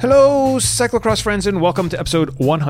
Hello, cyclocross friends, and welcome to episode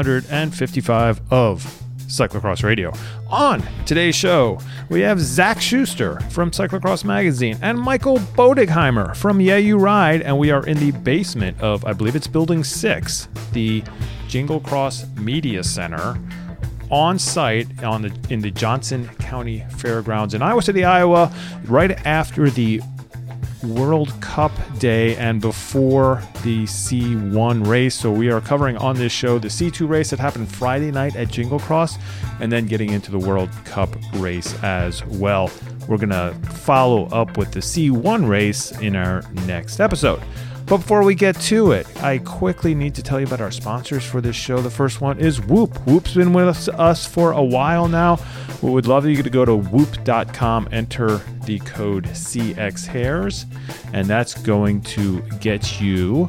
155 of Cyclocross Radio. On today's show, we have Zach Schuster from Cyclocross Magazine and Michael Boedigheimer from Yeah You Ride, and we are in the basement of, I believe it's Building 6, the Jingle Cross Media Center, on site in the Johnson County Fairgrounds in Iowa City, Iowa, right after the World Cup day and before the C1 race. So we are covering on this show the C2 race that happened Friday night at Jingle Cross, and then getting into the World Cup race as well. We're going to follow up with the C1 race in our next episode. But before we get to it, I quickly need to tell you about our sponsors for this show. The first one is Whoop. Whoop's been with us for a while now. We would love you to go to whoop.com, enter the code CXHairs, and that's going to get you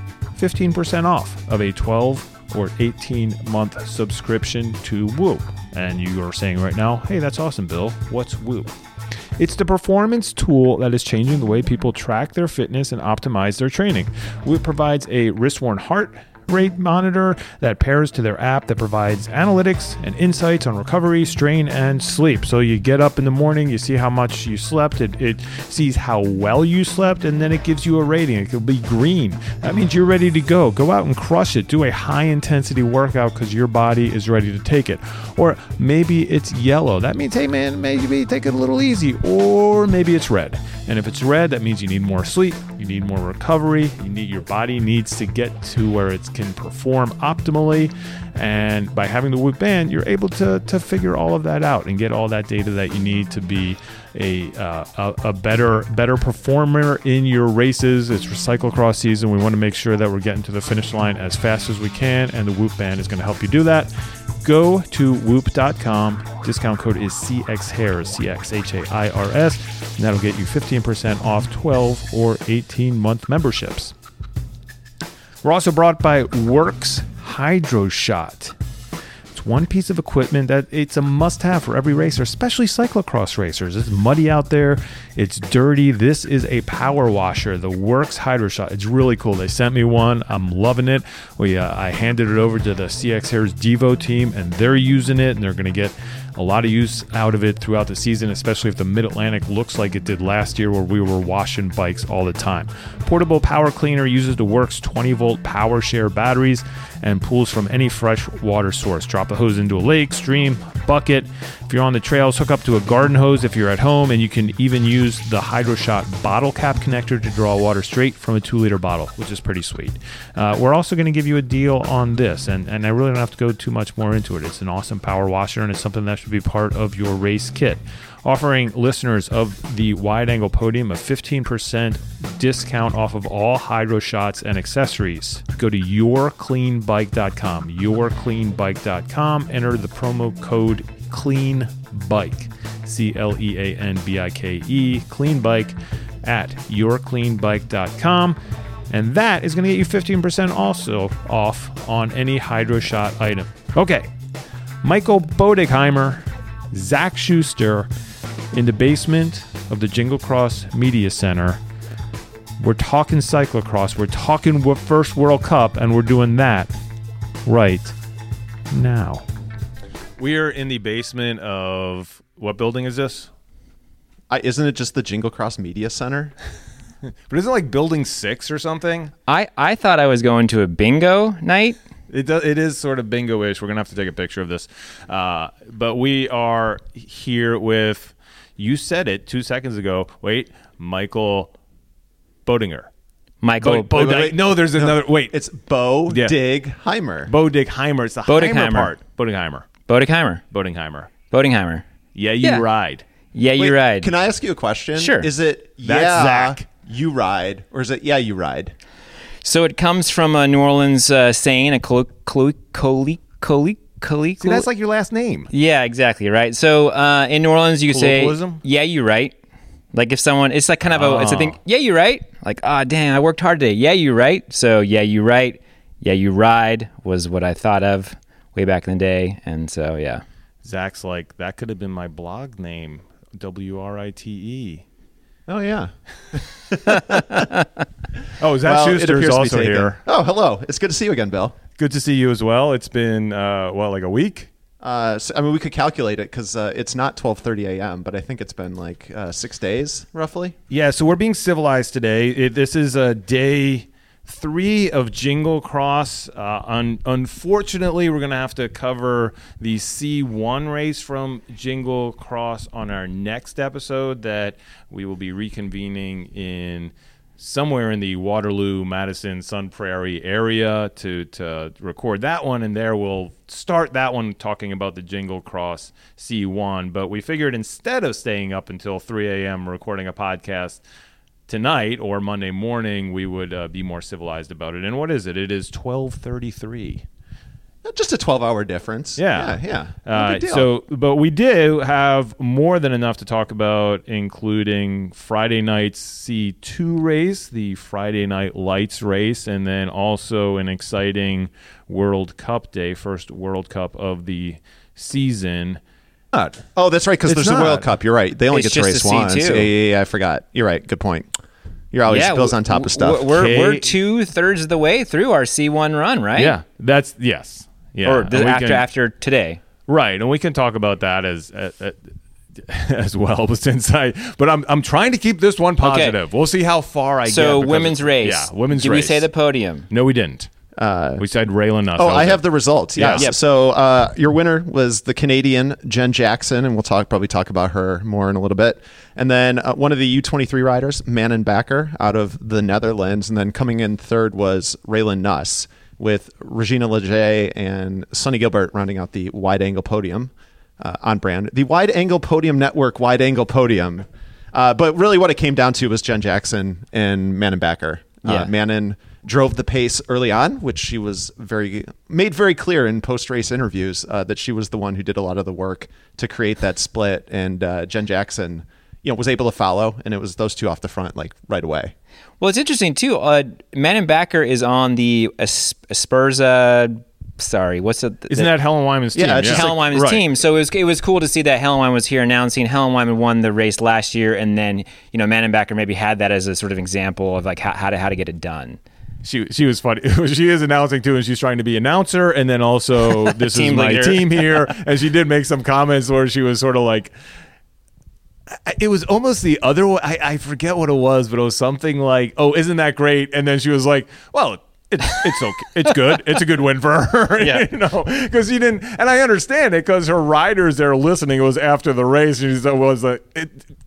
15% off of a 12 or 18-month subscription to Whoop. And you are saying right now, hey, that's awesome, Bill. What's Whoop? It's the performance tool that is changing the way people track their fitness and optimize their training. Whoop provides a wrist-worn heart rate monitor that pairs to their app that provides analytics and insights on recovery, strain, and sleep. So you get up in the morning, you see how much you slept, it sees how well you slept, and then it gives you a rating. It could be green. That means you're ready to go. Go out and crush it. Do a high-intensity workout because your body is ready to take it. Or maybe it's yellow. That means, hey man, maybe take it a little easy. Or maybe it's red. And if it's red, that means you need more sleep, you need more recovery, your body needs to get to where it can perform optimally. And by having the Whoop band, you're able to figure all of that out and get all that data that you need to be a better performer in your races. It's for cyclocross season. We want to make sure that we're getting to the finish line as fast as we can, and the Whoop band is going to help you do that. Go to whoop.com. Discount code is CXHairs, CXHairs, and that'll get you 15% off 12 or 18-month memberships. We're also brought by Works Hydro Shot. It's one piece of equipment that it's a must-have for every racer, especially cyclocross racers. It's muddy out there. It's dirty. This is a power washer, the Works Hydro Shot. It's really cool. They sent me one. I'm loving it. I handed it over to the CXHairs Devo team, and they're using it, and they're going to get a lot of use out of it throughout the season, especially if the Mid-Atlantic looks like it did last year where we were washing bikes all the time. Portable power cleaner uses the Works 20-volt power share batteries and pulls from any fresh water source. Drop the hose into a lake, stream, bucket. If you're on the trails, hook up to a garden hose if you're at home, and you can even use the HydroShot bottle cap connector to draw water straight from a 2-liter bottle, which is pretty sweet. We're also going to give you a deal on this, and I really don't have to go too much more into it. It's an awesome power washer, and it's something that should be part of your race kit. Offering listeners of the Wide Angle Podium a 15% discount off of all Hydro Shots and accessories. Go to yourcleanbike.com, yourcleanbike.com, enter the promo code CLEANBIKE, CLEANBIKE, CLEANBIKE at yourcleanbike.com, and that is going to get you 15% also off on any Hydro Shot item. Okay, Michael Boedigheimer, Zach Schuster, in the basement of the Jingle Cross Media Center. We're talking cyclocross. We're talking first World Cup, and we're doing that right now. We are in the basement of, what building is this? Isn't it just the Jingle Cross Media Center? But isn't it like Building 6 or something? I thought I was going to a bingo night. It is sort of bingo-ish. We're going to have to take a picture of this. But we are here with, you said it 2 seconds ago. Wait, Michael Boedigheimer. No, there's another. Wait. It's Boedigheimer. Boedigheimer. It's the Heimer part. Boedigheimer. Yeah, you ride. Yeah, you ride. Can I ask you a question? Sure. Is it Zach. You ride, or is it you ride? So it comes from a New Orleans saying, a colloquial. See, that's like your last name. Yeah, exactly, right? So in New Orleans, you say, yeah, you right. Like if someone, it's like kind of it's a thing, yeah, you right. Like, dang, I worked hard today. Yeah, you right. So yeah, you right. Yeah, you ride was what I thought of way back in the day. And so, yeah. Zach's like, that could have been my blog name, WRITE. Oh, yeah. Oh, Zach Schuster is also here. Oh, hello. It's good to see you again, Bill. Good to see you as well. It's been, like a week? We could calculate it because it's not 12:30 a.m., but I think it's been like 6 days, roughly. Yeah, so we're being civilized today. This is day 3 of Jingle Cross. Unfortunately, we're going to have to cover the C1 race from Jingle Cross on our next episode that we will be reconvening in somewhere in the Waterloo, Madison, Sun Prairie area to record that one, and there we'll start that one talking about the Jingle Cross C1. But we figured instead of staying up until 3 a.m. recording a podcast tonight or Monday morning, we would be more civilized about it. And what is it? It is 12:33. Just a 12-hour difference. Yeah. No big deal. But we do have more than enough to talk about, including Friday night's C2 race, the Friday Night Lights race, and then also an exciting World Cup day, first World Cup of the season. Oh, that's right, because there's a World Cup. You're right. They only get to race once. Yeah, I forgot. You're right. Good point. You're always Bill's on top of stuff. We're 2/3 of the way through our C1 run, right? Yeah, yes. Yeah, or after today, right? And we can talk about that as well. But I'm trying to keep this one positive. Okay. We'll see how far I get. So women's race. Yeah, women's race. Did we say the podium? No, we didn't. We said Raylan Nuss. Oh, I have the results. Yes. Yep. So your winner was the Canadian Jen Jackson, and we'll probably talk about her more in a little bit. And then one of the U23 riders, Manon Bakker, out of the Netherlands. And then coming in third was Raylan Nuss, with Regina Leger and Sonny Gilbert rounding out the wide angle podium on brand. The Wide Angle Podium Network Wide Angle Podium. But really what it came down to was Jen Jackson and Manon Bakker. Manon drove the pace early on, which she was made very clear in post-race interviews that she was the one who did a lot of the work to create that split. And Jen Jackson, was able to follow, and it was those two off the front like right away. Well, it's interesting too. Manon Bakker is on the Asperza. Sorry, what's it? Isn't that Helen Wyman's team? Yeah, it's Helen Wyman's team. So it was cool to see that Helen Wyman was here announcing. Helen Wyman won the race last year, and then Manon Bakker maybe had that as a sort of example of like how to get it done. She was funny. She is announcing too, and she's trying to be announcer, and then also this is my team here. And she did make some comments where she was sort of like. It was almost the other way. I forget what it was, but it was something like, "Oh, isn't that great?" And then she was like, "Well, it's okay. It's good. It's a good win for her." Yeah. Because she didn't. And I understand it because her riders there listening. It was after the race, and she was like, "It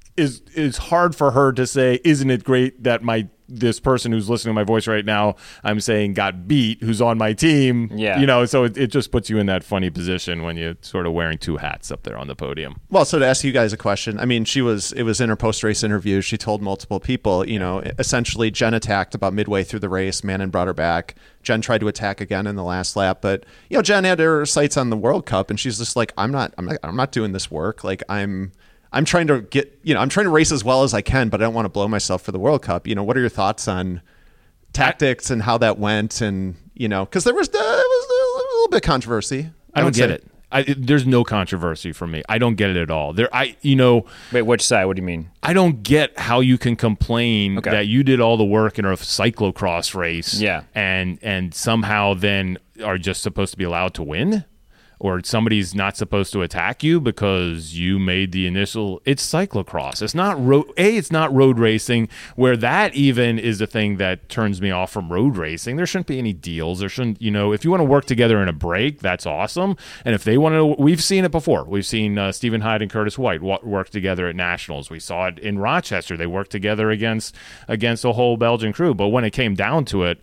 is hard for her to say, isn't it great that this person who's listening to my voice right now, I'm saying got beat, who's on my team." Yeah. So it just puts you in that funny position when you're sort of wearing two hats up there on the podium. Well, so to ask you guys a question, I mean, it was in her post-race interview. She told multiple people, essentially Jen attacked about midway through the race. Manon brought her back. Jen tried to attack again in the last lap, but Jen had her sights on the World Cup, and she's just like, I'm not doing this work. Like I'm trying to I'm trying to race as well as I can, but I don't want to blow myself for the World Cup. What are your thoughts on tactics and how that went? And, because there was a little bit of controversy. I don't get it. There's no controversy for me. I don't get it at all. Wait, which side? What do you mean? I don't get how you can complain that you did all the work in a cyclocross race. Yeah. And somehow then are just supposed to be allowed to win. Or somebody's not supposed to attack you because you made the initial. It's cyclocross. It's not it's not road racing, where that even is the thing that turns me off from road racing. There shouldn't be any deals. There shouldn't, if you want to work together in a break, that's awesome. And if they want to, we've seen it before. We've seen Stephen Hyde and Curtis White work together at Nationals. We saw it in Rochester. They worked together against a whole Belgian crew. But when it came down to it,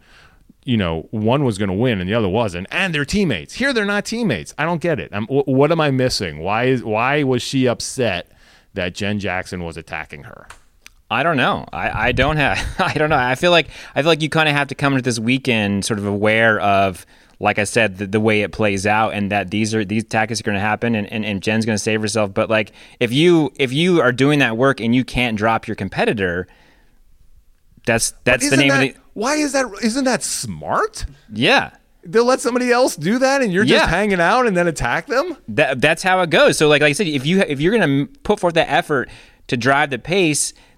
one was going to win and the other wasn't, and they're teammates. Here, they're not teammates. I don't get it. What am I missing? Why was she upset that Jen Jackson was attacking her? I don't know. I don't know. I feel like you kind of have to come into this weekend sort of aware of, like I said, the way it plays out, and that these tactics are going to happen, and Jen's going to save herself. But like, if you are doing that work and you can't drop your competitor, that's the name of the. Why is that? Isn't that smart? Yeah. They'll let somebody else do that, and you're just hanging out and then attack them? That's how it goes. So like I said, if you're going to put forth that effort to drive the pace,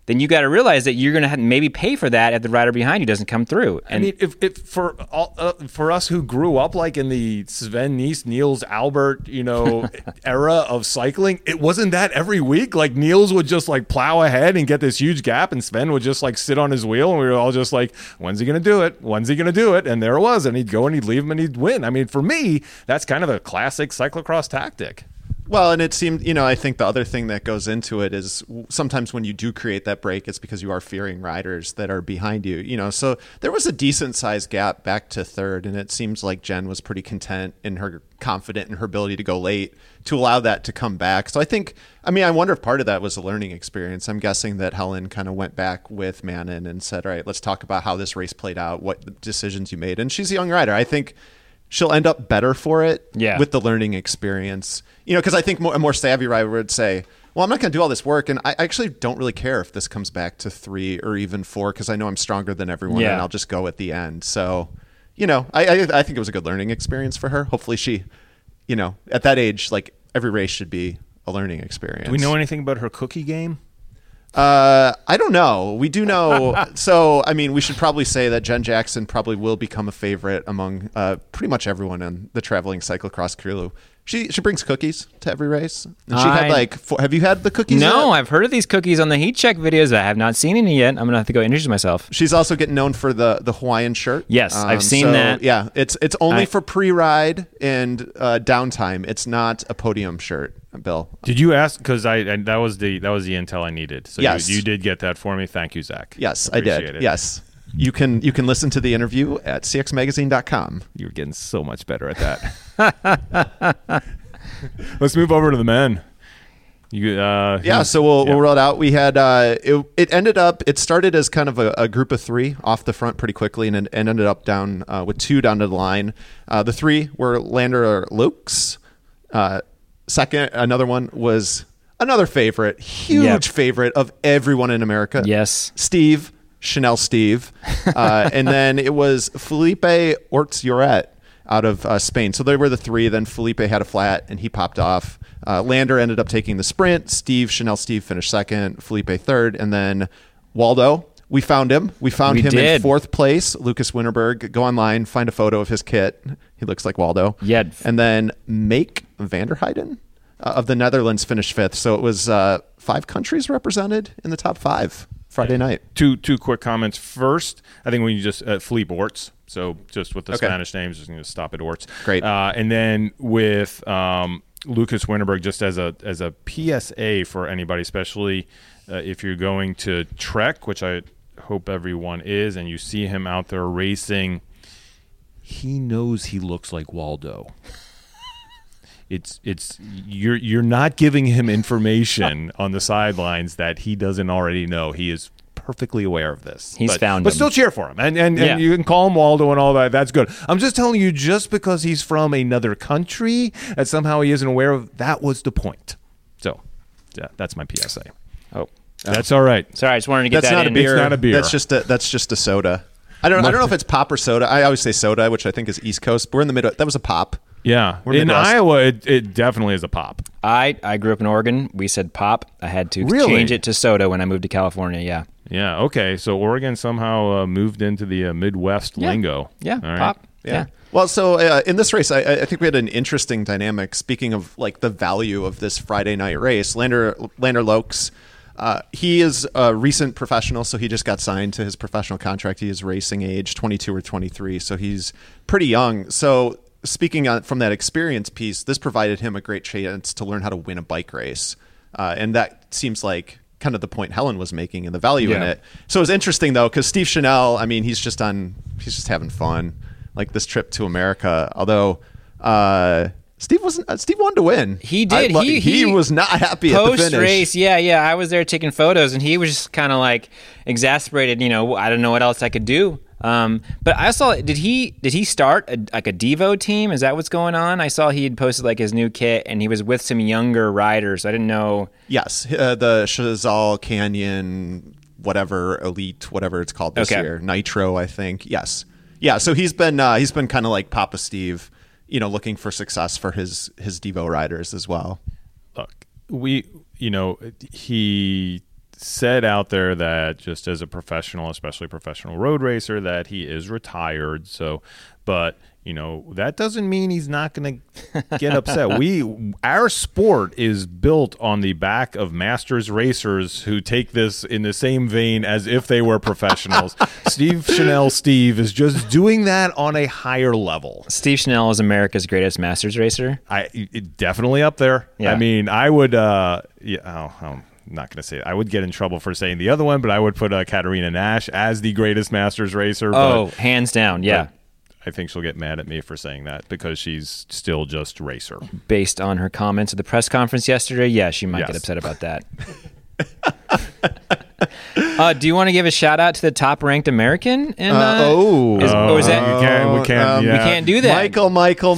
then you got to realize that you're going to have to maybe pay for that if the rider behind you doesn't come through. And I mean, if for us who grew up like in the Sven Nys, Niels Albert, era of cycling, it wasn't that every week. Like Niels would just like plow ahead and get this huge gap, and Sven would just like sit on his wheel, and we were all just like, when's he going to do it? When's he going to do it? And there it was, and he'd go and he'd leave him and he'd win. I mean, for me, that's kind of a classic cyclocross tactic. Well, and it seemed, I think the other thing that goes into it is sometimes when you do create that break, it's because you are fearing riders that are behind you, so there was a decent sized gap back to third, and it seems like Jen was pretty confident in her ability to go late to allow that to come back. So I wonder if part of that was a learning experience. I'm guessing that Helen kind of went back with Manon and said, all right, let's talk about how this race played out, what decisions you made. And she's a young rider. I think she'll end up better for it with the learning experience. Because I think a more savvy rider would say, well, I'm not going to do all this work, and I actually don't really care if this comes back to 3 or even 4 because I know I'm stronger than everyone, and I'll just go at the end. So, I think it was a good learning experience for her. Hopefully she, at that age, like every race should be a learning experience. Do we know anything about her cookie game? I don't know. We do know. So, we should probably say that Jen Jackson probably will become a favorite among pretty much everyone in the traveling cyclocross crew. She brings cookies to every race. And she had have you had the cookies No, yet? I've heard of these cookies on the Heat Check videos. I have not seen any yet. I'm going to have to go introduce myself. She's also getting known for the Hawaiian shirt. Yes, I've seen that. Yeah, it's only for pre-ride and downtime. It's not a podium shirt, Bill. Did you ask? Because that was the intel I needed. So yes. you did get that for me. Thank you, Zach. Yes, I did. It. Yes. You can listen to the interview at cxmagazine.com. You're getting so much better at that. Let's move over to the men. So we'll roll it out. We had it started as kind of a group of 3 off the front pretty quickly, and ended up down with 2 down to the line. The 3 were Lander Lokes. Second, another one was another favorite, huge favorite of everyone in America. Yes, Steve. Chanel Steve. And then it was Felipe Orts-Lloret out of Spain. So they were the 3. Then Felipe had a flat and he popped off. Lander ended up taking the sprint. Chanel Steve finished second. Felipe third. And then Waldo, we found him. We found him in 4th place. Lucas Winterberg. Go online, find a photo of his kit. He looks like Waldo. Yeah. And then Make Vanderheiden of the Netherlands finished 5th. So it was 5 countries represented in the top 5. Friday night. Two quick comments. First, I think when you just Philippe Orts, so just with the Spanish names, just going to stop at Orts. Great. And then with Lucas Winterberg, just as a PSA for anybody, especially if you're going to Trek, which I hope everyone is, and you see him out there racing, he knows he looks like Waldo. You're not giving him information on the sidelines that he doesn't already know. He is perfectly aware of this. But still cheer for him, and you can call him Waldo and all that. That's good. I'm just telling you, just because he's from another country, that somehow he isn't aware of. That was the point. So, yeah, that's my PSA. Oh, that's all right. Sorry, I just wanted to get that's that not in. A beer. It's not a beer. That's just a soda. I don't know if it's pop or soda. I always say soda, which I think is East Coast. But we're in the middle. That was a pop. Yeah, in Iowa, it definitely is a pop. I grew up in Oregon. We said pop. I had to change it to soda when I moved to California. Yeah. Yeah. Okay. So Oregon somehow moved into the Midwest lingo. Yeah. All right. Pop. Yeah. Well, so in this race, I think we had an interesting dynamic. Speaking of like the value of this Friday night race, Lander Lokes. He is a recent professional, so he just got signed to his professional contract. He is racing age 22 or 23, so he's pretty young. So speaking from that experience piece, this provided him a great chance to learn how to win a bike race. And that seems like kind of the point Helen was making and the value in it. So it was interesting, though, because Steve Chanel, he's just having fun, like this trip to America. Although Steve wanted to win. He did. He was not happy at the finish. Post-race, yeah. I was there taking photos, and he was just kind of like exasperated. I don't know what else I could do. But I saw, did he start a Devo team? Is that what's going on? I saw he had posted like his new kit, and he was with some younger riders. I didn't know. Yes, the Chazal Canyon, whatever Elite, whatever it's called this year, Nitro, I think. Yes, yeah. So he's been kind of like Papa Steve, looking for success for his Devo riders as well. Look, he said out there that just as a professional, especially professional road racer, that he is retired. So, but that doesn't mean he's not going to get upset. Our sport is built on the back of masters racers who take this in the same vein as if they were professionals. Steve is just doing that on a higher level. Steve Chanel is America's greatest masters racer. Definitely up there. Yeah. I mean, I would. I'm not going to say it. I would get in trouble for saying the other one, but I would put Katarina Nash as the greatest masters racer. Hands down, yeah. I think she'll get mad at me for saying that because she's still just racer. Based on her comments at the press conference yesterday, yeah, she might get upset about that. Do you want to give a shout out to the top ranked American? We can't do that. Michael.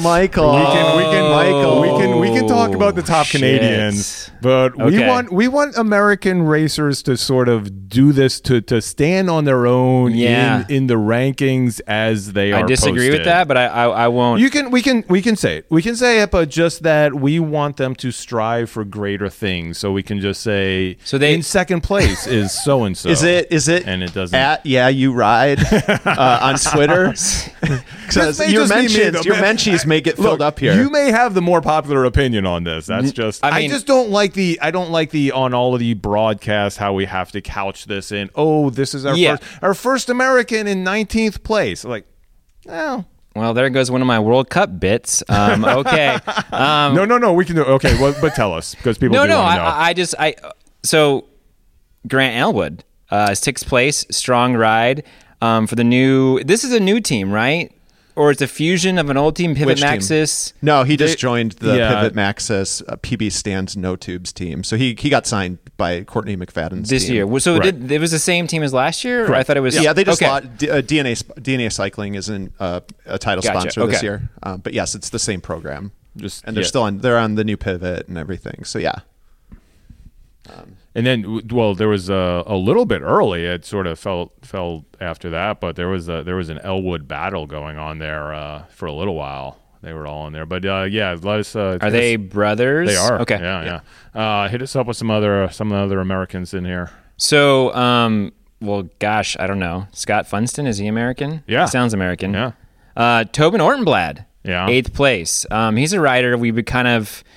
We can talk about the top Canadians, but we want American racers to sort of do this to stand on their own in the rankings as they are. I disagree with that, but I won't. We can say it. We can say it, but just that we want them to strive for greater things. So we can just say in second place is so and so. Is it? And it doesn't. At you ride on Twitter. Because your mentions may get filled up here. You may have the more popular opinion on this. That's just. I just don't like the. I don't like the on all of the broadcasts how we have to couch this in. Oh, this is our first American in 19th place. Like, Well, there goes one of my World Cup bits. Okay. No. We can do. Okay, well, but tell us because people. Want to know. So Grant Elwood, 6th place, strong ride for the new. This is a new team, right? Or it's a fusion of an old team, Pivot Maxis. No, he just joined the Pivot Maxis PB Stands No Tubes team. So he got signed by Courtney McFadden's this team. year. So it was the same team as last year? Or I thought it was. Yeah, they just DNA Cycling isn't a title sponsor this year. But yes, it's the same program. They're on the new Pivot and everything. So yeah. And then, there was a little bit early. It sort of fell after that, but there was an Elwood battle going on there for a little while. They were all in there, but let us. Are they brothers? They are. Okay. Yeah. Hit us up with some other Americans in here. So, I don't know. Scott Funston, is he American? Yeah, he sounds American. Yeah. Tobin Ortenblad. Yeah. 8th place. He's a rider we've been kind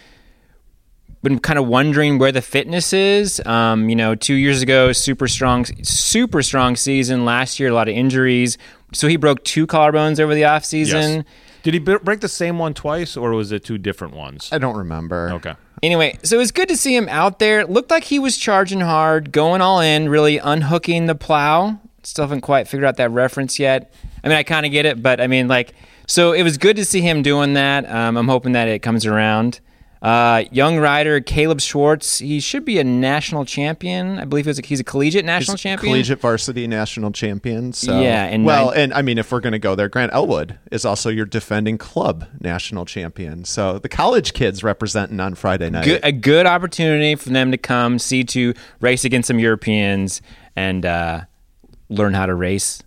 of wondering where the fitness is. 2 years ago, super strong season. Last year, a lot of injuries. So he broke 2 collarbones over the offseason. Yes. Did he break the same one twice, or was it 2 different ones? I don't remember. Okay. Anyway, so it was good to see him out there. It looked like he was charging hard, going all in, really unhooking the plow. Still haven't quite figured out that reference yet. I mean, I kind of get it, but I mean, so it was good to see him doing that. I'm hoping that it comes around. Young rider Caleb Schwartz, he should be a national champion. I believe he's a collegiate national champion. Collegiate varsity national champion. So. Yeah. And I mean, if we're going to go there, Grant Elwood is also your defending club national champion. So the college kids representing on Friday night. A good opportunity for them to come, to race against some Europeans and learn how to race.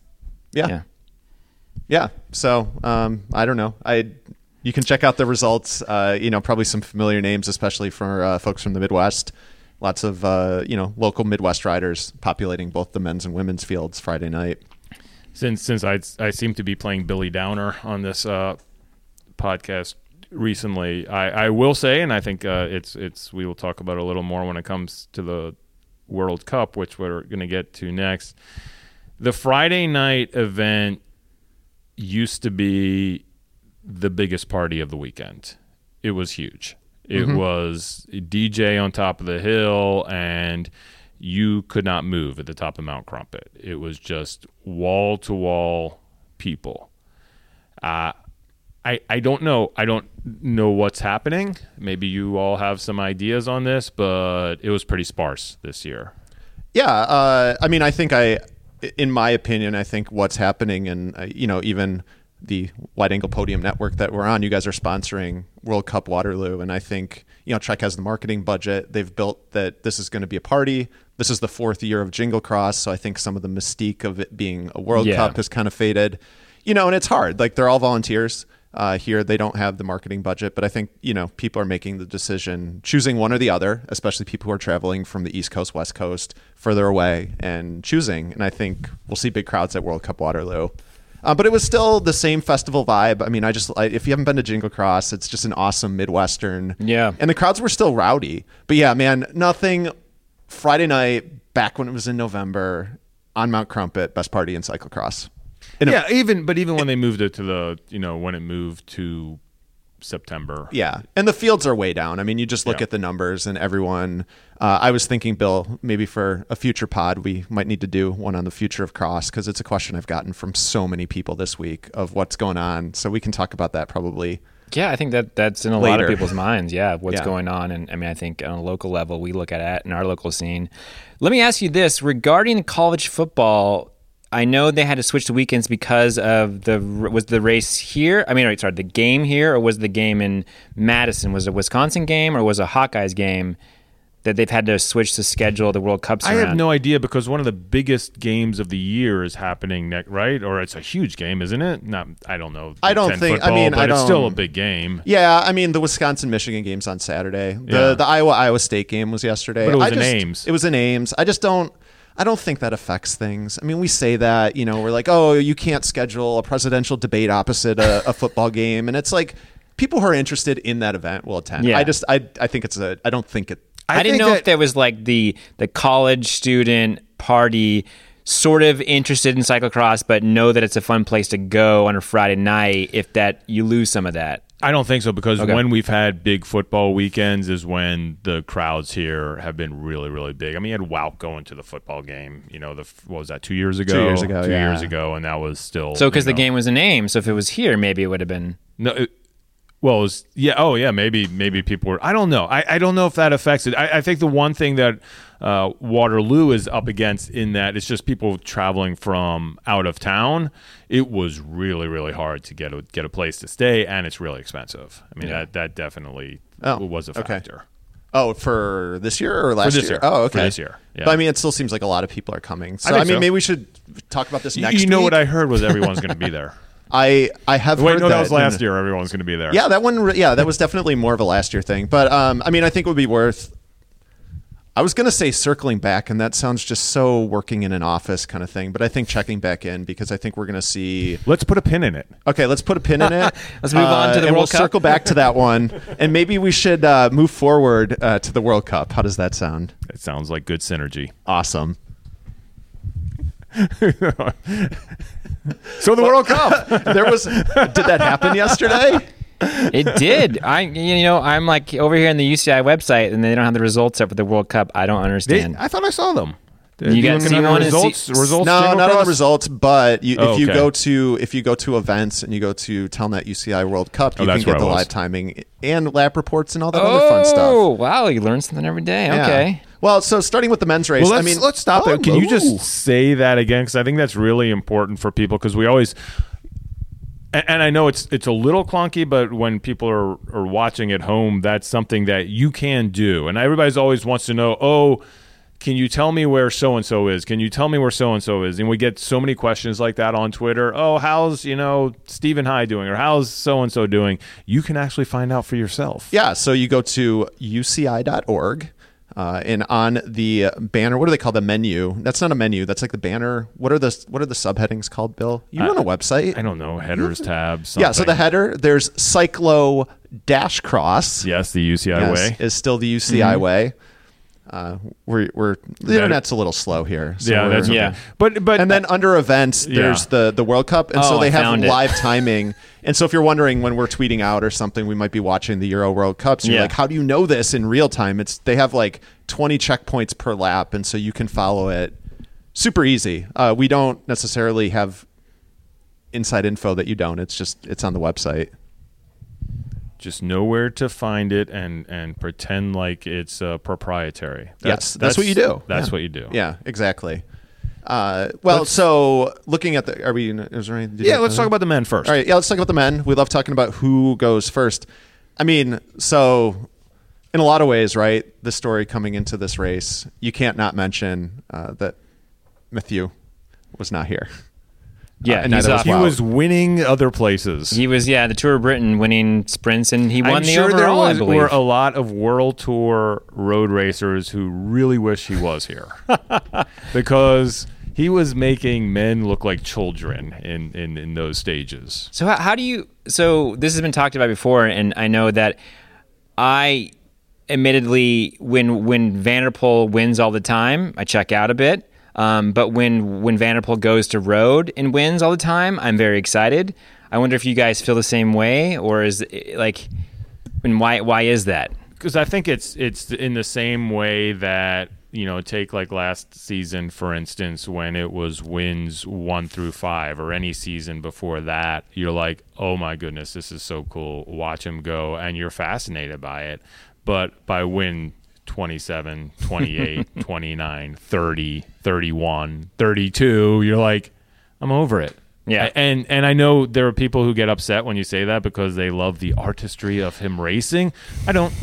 Yeah. So I don't know. You can check out the results. Probably some familiar names, especially for folks from the Midwest. Lots of local Midwest riders populating both the men's and women's fields Friday night. Since I seem to be playing Billy Downer on this podcast recently, I will say, and I think we will talk about it a little more when it comes to the World Cup, which we're going to get to next. The Friday night event used to be the biggest party of the weekend. It was huge. It was DJ on top of the hill, and you could not move at the top of Mount Crumpet. It was just wall-to-wall people. I don't know. I don't know what's happening. Maybe you all have some ideas on this, but it was pretty sparse this year. Yeah. I think in my opinion, I think what's happening, and even the Wide Angle Podium Network that we're on, you guys are sponsoring World Cup Waterloo, and I think Trek has the marketing budget. They've built that this is going to be a party. This is the 4th year of Jingle Cross, so I think some of the mystique of it being a World Cup has kind of faded. And it's hard. They're all volunteers. Here, they don't have the marketing budget, but I think, people are making the decision, choosing one or the other, especially people who are traveling from the East Coast, West Coast, further away, and choosing. And I think we'll see big crowds at World Cup Waterloo. But it was still the same festival vibe. I mean, if you haven't been to Jingle Cross, it's just an awesome Midwestern. Yeah. And the crowds were still rowdy. But yeah, man, nothing. Friday night, back when it was in November, on Mount Crumpet, best party in cyclocross. Even when they moved it to when it moved to September. Yeah. And the fields are way down. I mean, you just look at the numbers and everyone. I was thinking, Bill, maybe for a future pod, we might need to do one on the future of cross, because it's a question I've gotten from so many people this week of what's going on. So we can talk about that probably. Yeah, I think that's in a lot of people's minds. Yeah, what's going on. And I mean, I think on a local level, we look at it in our local scene. Let me ask you this regarding college football. I know they had to switch the weekends because of was the race here? I mean, sorry, the game here, or was the game in Madison? Was it a Wisconsin game or was it a Hawkeyes game that they've had to switch the schedule of the World Cups around? I have no idea, because one of the biggest games of the year is happening next, right? Or it's a huge game, isn't it? I don't know. I don't think. Football, it's still a big game. Yeah, I mean, the Wisconsin-Michigan game's on Saturday. The Iowa State game was yesterday. But it was in Ames. It was in Ames. I don't think that affects things. I mean, we say that, we're like, oh, you can't schedule a presidential debate opposite a football game, and it's like people who are interested in that event will attend. Yeah. I think I don't think it. I didn't know if there was like the college student party sort of interested in cyclocross, but know that it's a fun place to go on a Friday night, if that you lose some of that. I don't think so, because when we've had big football weekends is when the crowds here have been really, really big. I mean, you had Wout going to the football game, what was that, 2 years ago? 2 years ago, 2 years ago, and that was still... So because the game was in Ames, so if it was here, maybe it would have been... No, well, it was, maybe people were... I don't know. I don't know if that affects it. I think the one thing that Waterloo is up against in that it's just people traveling from out of town. It was really, really hard to get a place to stay, and it's really expensive. I mean, that definitely was a factor. Okay. Oh, for this year or last year? Oh, okay. For this year. Yeah. But I mean, it still seems like a lot of people are coming. So I mean, maybe we should talk about this next week. What I heard was everyone's going to be there. I have heard that was last year. Everyone's going to be there. Yeah, that one. Yeah, that was definitely more of a last year thing. But I mean, I think it would be worth. I was going to say circling back, and that sounds just so working in an office kind of thing. But I think checking back in, because I think we're going to see. Let's put a pin in it. Okay, let's put a pin in it. Let's move on to the World Cup. We'll circle back to that one, and maybe we should move forward to the World Cup. How does that sound? It sounds like good synergy. Awesome. So the World Cup. Did that happen yesterday? It did. I'm like over here on the UCI website, and they don't have the results up for the World Cup. I don't understand. I thought I saw them. You got to see one results? No, not on the results. But if you go to events and you go to Telnet UCI World Cup, you can get the live timing and lap reports and all that other fun stuff. Oh wow, you learn something every day. Yeah. Okay. Well, so starting with the men's race, well, let's stop it. Can you just say that again? Because I think that's really important for people, because we always. And I know it's a little clunky, but when people are watching at home, that's something that you can do. And everybody's always wants to know, can you tell me where so-and-so is? Can you tell me where so-and-so is? And we get so many questions like that on Twitter. Oh, how's, Stephen High doing? Or how's so-and-so doing? You can actually find out for yourself. Yeah, so you go to uci.org. And on the banner, what do they call the menu? That's not a menu. That's like the banner. What are the subheadings called, Bill? You run a website? I don't know. Headers, tabs, something. Yeah, so the header, there's cyclo-cross. Yes, the UCI way. Is still the UCI way. The internet's a little slow here. So that's okay. Yeah. But and then under events, there's the World Cup, and so they have live timing. And so if you're wondering when we're tweeting out or something, we might be watching the Euro World Cup. So you're like, how do you know this in real time? They have like 20 checkpoints per lap, and so you can follow it super easy. We don't necessarily have inside info that you don't. It's on the website. Just know where to find it and pretend like it's proprietary. That's what you do. That's what you do. Yeah, exactly. So looking at is there any? Let's talk about the men first. All right, let's talk about the men. We love talking about who goes first. I mean, so in a lot of ways, right, the story coming into this race, you can't not mention that Mathieu was not here. Yeah, and neither was he Wout. was winning other places. He was, the Tour of Britain winning sprints, and he won I'm the sure overall, I there believe. were a lot of World Tour road racers who really wish he was here because he was making men look like children in those stages. So how do you? So this has been talked about before, and I know that admittedly, when Van der Poel wins all the time, I check out a bit. But when Van der Poel goes to road and wins all the time, I'm very excited. I wonder if you guys feel the same way, or is and why is that? Because I think it's in the same way that, take like last season, for instance, when it was wins 1 through 5, or any season before that, you're like, oh my goodness, this is so cool. Watch him go, and you're fascinated by it. But by win 27, 28, 29, 30, 31, 32, you're like, I'm over it. Yeah. And I know there are people who get upset when you say that because they love the artistry of him racing. I don't.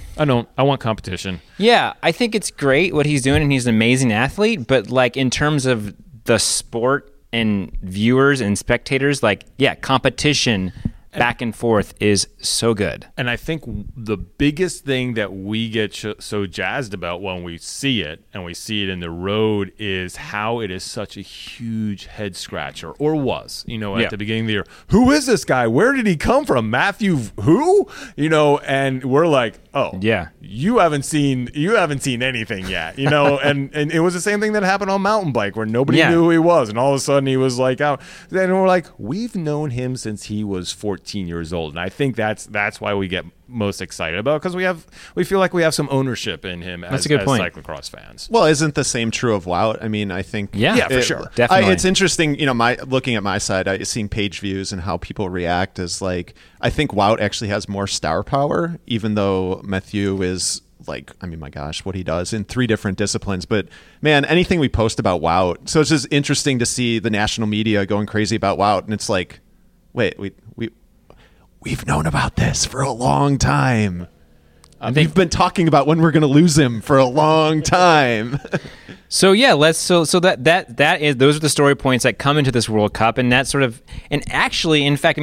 I want competition. Yeah, I think it's great what he's doing, and he's an amazing athlete. But in terms of the sport and viewers and spectators, competition back and forth is so good. And I think the biggest thing that we get so jazzed about when we see it, and we see it in the road, is how it is such a huge head scratcher, or was, at the beginning of the year. Who is this guy? Where did he come from? Matthew who? And we're like, oh, yeah, you haven't seen anything yet, and it was the same thing that happened on mountain bike, where nobody knew who he was, and all of a sudden he was like out. Then we're like, we've known him since he was 14 years old, and I think that's why we get most excited about it, because we feel like we have some ownership in him as cyclocross fans. Well, isn't the same true of Wout? I mean, I think for sure, definitely. It's interesting, looking at my side, seeing page views and how people react is like, I think Wout actually has more star power, even though Mathieu is my gosh, what he does in 3 different disciplines. But man, anything we post about Wout, so it's just interesting to see the national media going crazy about Wout, and it's like, wait, we've known about this for a long time. We've been talking about when we're going to lose him for a long time. So yeah, that is, those are the story points that come into this World Cup, and that sort of, and actually, in fact,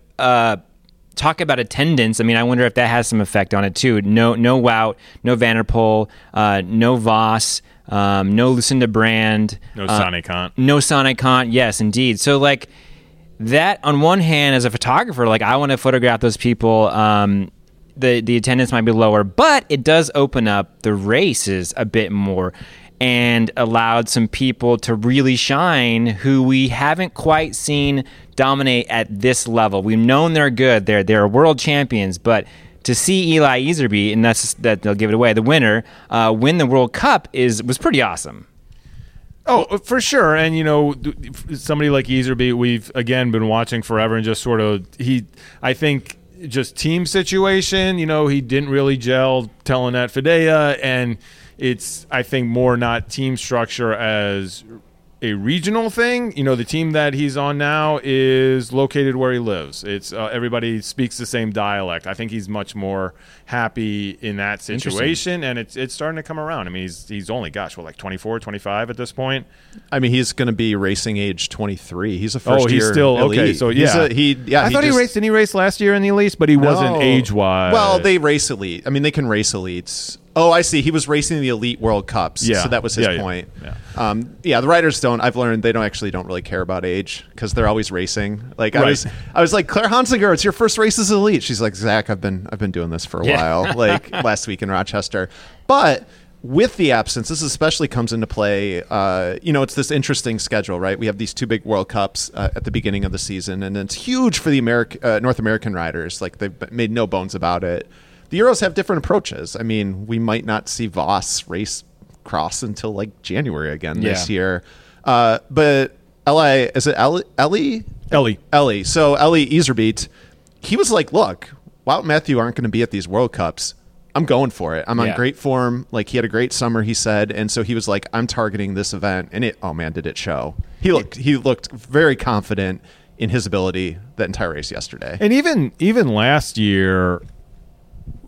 talk about attendance. I wonder if that has some effect on it too. No Wout, no Van der Poel, no Voss, no Lucinda Brand, no Sonny Kant. No Sonny Kant. Yes, indeed. So that, on one hand, as a photographer, I want to photograph those people. The attendance might be lower, but it does open up the races a bit more and allowed some people to really shine who we haven't quite seen dominate at this level. We've known they're good. They're world champions, but to see Eli Iserbyt, and that they'll give it away, the winner, win the World Cup was pretty awesome. Oh, for sure. And, somebody like Iserbyt, we've, again, been watching forever, and just sort of, I think, just team situation, he didn't really gel Telenet Fidea, and it's, I think, more not team structure as a regional thing. The team that he's on now is located where he lives. It's everybody speaks the same dialect. I think he's much more happy in that situation, and it's starting to come around. He's only, 24, 25 at this point. He's going to be racing age 23. He's a first year. He's still elite. Okay. So yeah, I thought he raced. Didn't he race last year in the elites? But he wasn't age-wise. Well, they race elite. They can race elites. Oh, I see. He was racing the Elite World Cups, so that was his point. Yeah. The riders I've learned they don't really care about age, because they're always racing. I was like, Claire Hansinger, it's your first race as Elite. She's like, Zach, I've been doing this for a while, last week in Rochester. But with the absence, this especially comes into play. It's this interesting schedule, right? We have these 2 big World Cups at the beginning of the season, and it's huge for the North American riders. They've made no bones about it. The Euros have different approaches. we might not see Voss race cross until January again this year. But Ellie? Ellie. So Eli Iserbyt, he was like, look, Wout and Matthew aren't going to be at these World Cups. I'm going for it. I'm on great form. He had a great summer, he said. And so he was like, I'm targeting this event. And did it show. He looked very confident in his ability that entire race yesterday. And even last year,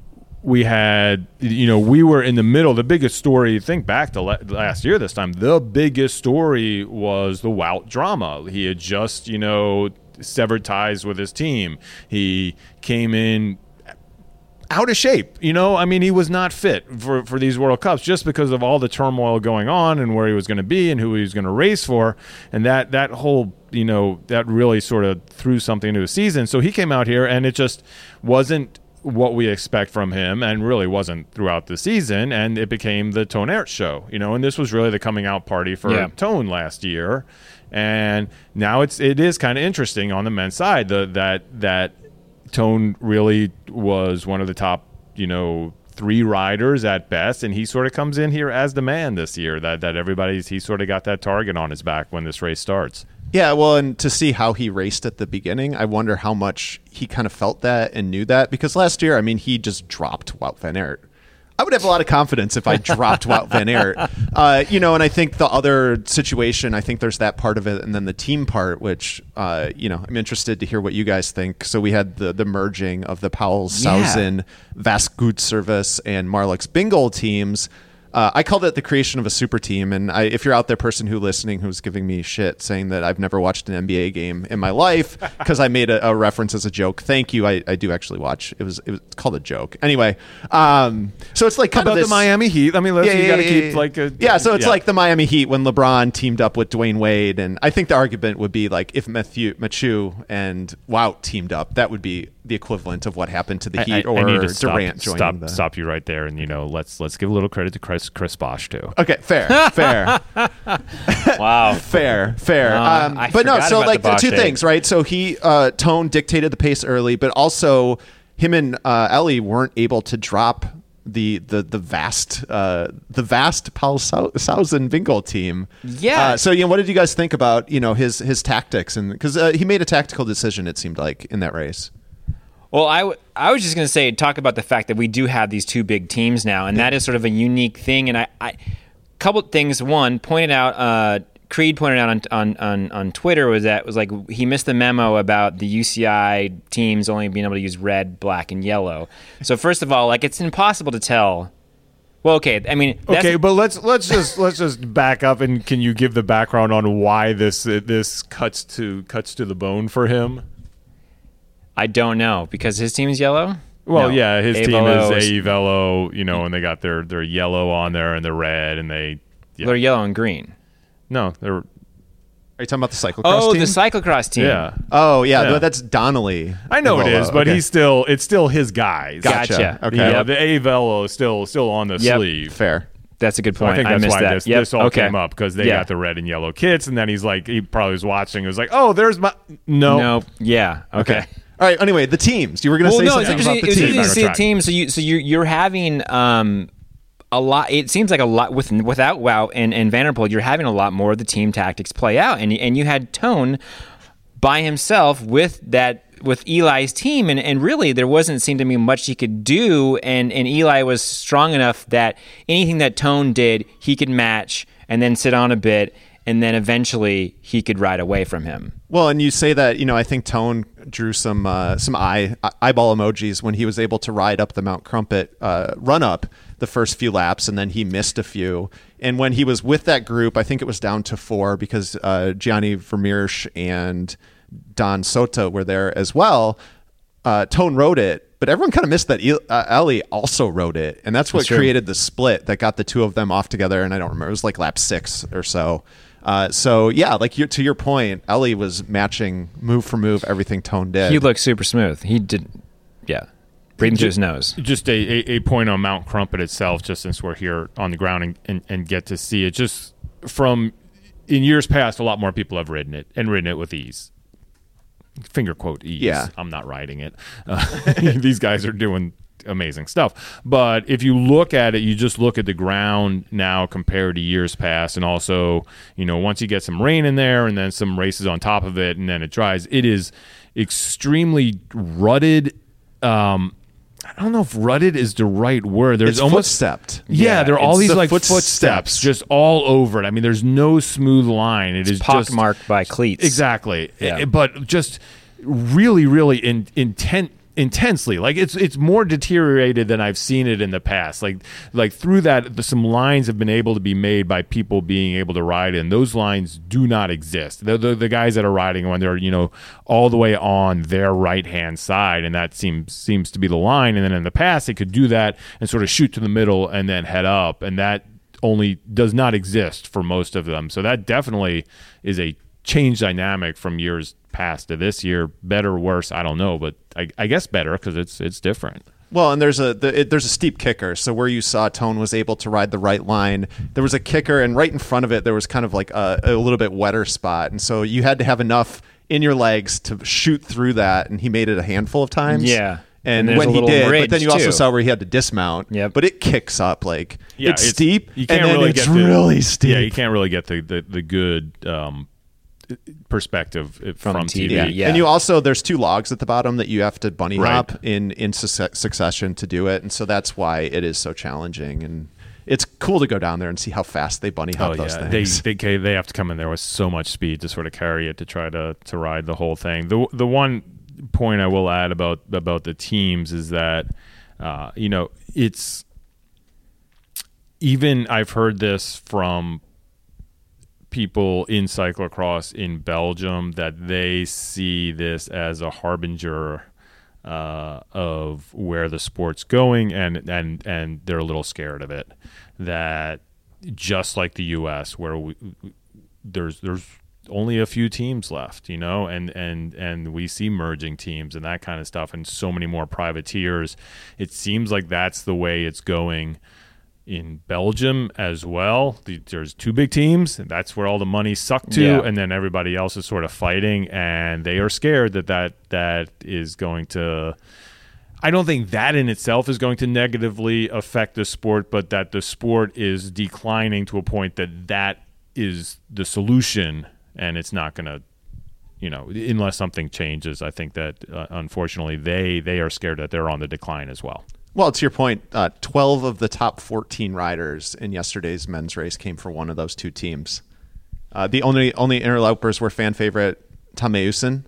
we had, we were in the middle. The biggest story, think back to last year this time, the biggest story was the Wout drama. He had just, severed ties with his team. He came in out of shape. He was not fit for these World Cups just because of all the turmoil going on and where he was going to be and who he was going to race for. And that whole, that really sort of threw something into his season. So he came out here and it just wasn't what we expect from him, and really wasn't throughout the season, and it became the Tone Aert show, and this was really the coming out party for Tone last year, and now it is kind of interesting on the men's side that Tone really was one of the top 3 riders at best, and he sort of comes in here as the man this year, that he sort of got that target on his back when this race starts. Yeah, well, and to see how he raced at the beginning, I wonder how much he kind of felt that and knew that. Because last year, he just dropped Wout van Aert. I would have a lot of confidence if I dropped Wout van Aert. And I think the other situation, I think there's that part of it, and then the team part, which, I'm interested to hear what you guys think. So we had the merging of the Powell, Sauzen, Vascout Service, and Marlix Bingle teams. I called it the creation of a super team, and if you're out there, person listening who's giving me shit saying that I've never watched an NBA game in my life because I made a reference as a joke, thank you. I do actually watch. It was called a joke. Anyway, so it's like kind about of the Miami Heat. I mean, you got to keep like a so it's like the Miami Heat when LeBron teamed up with Dwayne Wade, and I think the argument would be like if Mathieu and Wout teamed up, that would be the equivalent of what happened to the Heat or Durant joining. Stop you right there, and let's give a little credit to Chris Bosh too. Okay, fair. Wow, fair. But no, so like the two things, right? So he Tone dictated the pace early, but also him and Ellie weren't able to drop the vast Paul Sauzen Bingle team. Yeah. So what did you guys think about his tactics, and because he made a tactical decision, it seemed like, in that race. Well, I was just going to talk about the fact that we do have these 2 big teams now, and that is sort of a unique thing. And I couple things. One, Creed pointed out on Twitter was like he missed the memo about the UCI teams only being able to use red, black, and yellow. So first of all, like it's impossible to tell. Well, okay. I mean, but let's just back up, and can you give the background on why this cuts to the bone for him? I don't know, because his team's yellow? Well, no. Yeah, his team is AE Velo, and they got their yellow on there and their red, and they... Yeah. They're yellow and green. No, they're... Are you talking about the cyclocross team? Oh, the cyclocross team. Yeah. Oh, yeah. That's Donnelly. I know it is, but it's still his guys. Gotcha. Okay. The AE Velo is still on the sleeve. Fair. That's a good point. So I think that's why this all came up, because they got the red and yellow kits, and then he probably was watching. He was like, "Oh, there's my no." Yeah. Okay. All right. Anyway, the teams. You were going to say something about the teams. So you're having a lot. It seems like a lot without Wout and Van der Poel. You're having a lot more of the team tactics play out, and you had Tone by himself with Eli's team, and really there wasn't seemed to be much he could do, and Eli was strong enough that anything that Tone did he could match and then sit on a bit, and then eventually he could ride away from him. Well, and you say that, I think Tone drew some eyeball emojis when he was able to ride up the Mount Crumpet run up the first few laps, and then he missed a few. And when he was with that group, I think it was down to 4 because Gianni Vermeersch and Don Sota were there as well. Tone rode it, but everyone kind of missed that Ellie also rode it, and that's what created the split that got the two of them off together. And I don't remember, it was like lap 6 or so. So yeah, like to your point, Ellie was matching move for move everything Tone did. He looked super smooth. He did, breathing through his nose. Just a point on Mount Crumpet itself, just since we're here on the ground and get to see it. Just from in years past, a lot more people have ridden it with ease. Finger quote ease. Yeah. I'm not riding it. These guys are doing amazing stuff. But if you look at it, you just look at the ground now compared to years past, and also, once you get some rain in there and then some races on top of it and then it dries, it is extremely rutted. I don't know if rutted is the right word. There's almost footstepped. Yeah, there are all these like footsteps just all over it. I mean, there's no smooth line. It's pockmarked by cleats. Exactly. Yeah. But just really, really intense intensely. Like it's more deteriorated than I've seen it in the past. Like through that, some lines have been able to be made by people being able to ride in. Those lines do not exist. The guys that are riding when they're all the way on their right hand side, and that seems to be the line. And then in the past, they could do that and sort of shoot to the middle and then head up, and that only does not exist for most of them. So that definitely is a change dynamic from years past to this year. Better or worse, I don't know, but I guess better because it's different. Well, and there's a steep kicker. So where you saw Tone was able to ride the right line, there was a kicker, and right in front of it there was kind of like a little bit wetter spot, and so you had to have enough in your legs to shoot through that, and he made it a handful of times. Yeah. And when he did, but then you also saw where he had to dismount. Yep. But it kicks up it's steep. You can't and really it's get really steep. Yeah, you can't really get the good perspective from TV. Yeah. And you also, there's 2 logs at the bottom that you have to bunny hop in succession to do it, and so that's why it is so challenging. And it's cool to go down there and see how fast they bunny hop those things. They have to come in there with so much speed to sort of carry it to try to ride the whole thing. The one point I will add about the teams is that it's even, I've heard this from people in cyclocross in Belgium, that they see this as a harbinger of where the sport's going, and they're a little scared of it. That just like the U.S., where there's only a few teams left, and we see merging teams and that kind of stuff, and so many more privateers. It seems like that's the way it's going in Belgium as well. There's 2 big teams, and that's where all the money's sucked to, and then everybody else is sort of fighting, and they are scared that is going to. I don't think that in itself is going to negatively affect the sport, but that the sport is declining to a point that is the solution. And it's not going to, unless something changes. I think that, unfortunately, they are scared that they're on the decline as well. Well, to your point, 12 of the top 14 riders in yesterday's men's race came from one of those 2 teams. The only interlopers were fan favorite Tameusen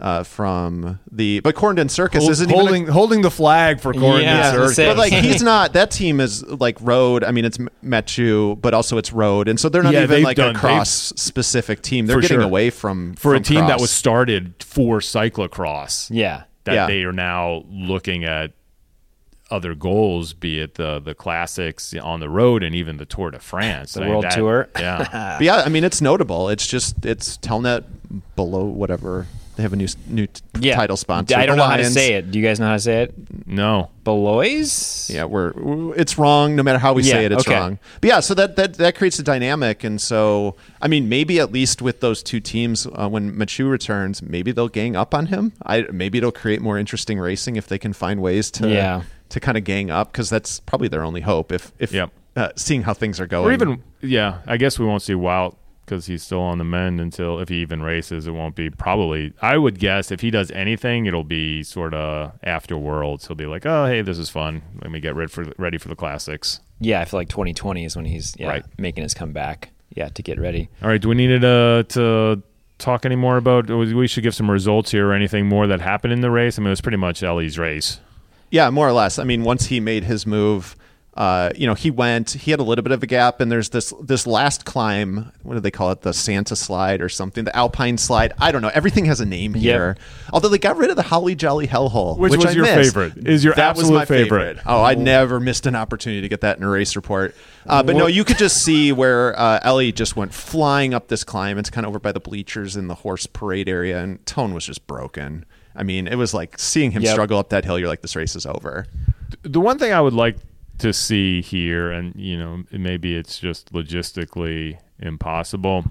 from but Corendon Circus isn't holding the flag for Corendon Circus. But he's not. That team is road. I mean, it's Metu, but also it's road, and so they're not even a cross specific team. They're getting away from a team cross that was started for cyclocross. Yeah, they are now looking at other goals, be it the classics on the road and even the Tour de France, the World Tour. Yeah, but I mean, it's notable. It's Telnet below whatever. They have a new title sponsor. I don't know how to say it. Do you guys know how to say it? No. Belois? Yeah, it's wrong. No matter how we say it, it's wrong. But yeah, so that creates a dynamic, and so I mean, maybe at least with those 2 teams, when Metu returns, maybe they'll gang up on him. Maybe it'll create more interesting racing if they can find ways to kind of gang up, because that's probably their only hope. If seeing how things are going, or even I guess we won't see Wout, because he's still on the mend until, if he even races, it won't be probably, I would guess if he does anything, it'll be sort of after Worlds. He'll be like, oh, hey, this is fun. Let me get ready for the classics. Yeah, I feel like 2020 is when he's making his comeback. Yeah, to get ready. All right, do we need to talk any more about, we should give some results here or anything more that happened in the race? I mean, it was pretty much Ellie's race. Yeah, more or less. I mean, once he made his move, he had a little bit of a gap, and there's this last climb. What do they call it? The Santa slide or something? The Alpine slide? I don't know. Everything has a name here. Although they got rid of the Holly Jolly Hellhole, which was your favorite. Is your that absolute was my favorite? Oh, I never missed an opportunity to get that in a race report. But no, you could just see where Ellie just went flying up this climb. It's kind of over by the bleachers in the horse parade area, and Tone was just broken. I mean, it was like seeing him struggle up that hill. You're like, this race is over. The one thing I would like to see here, and maybe it's just logistically impossible,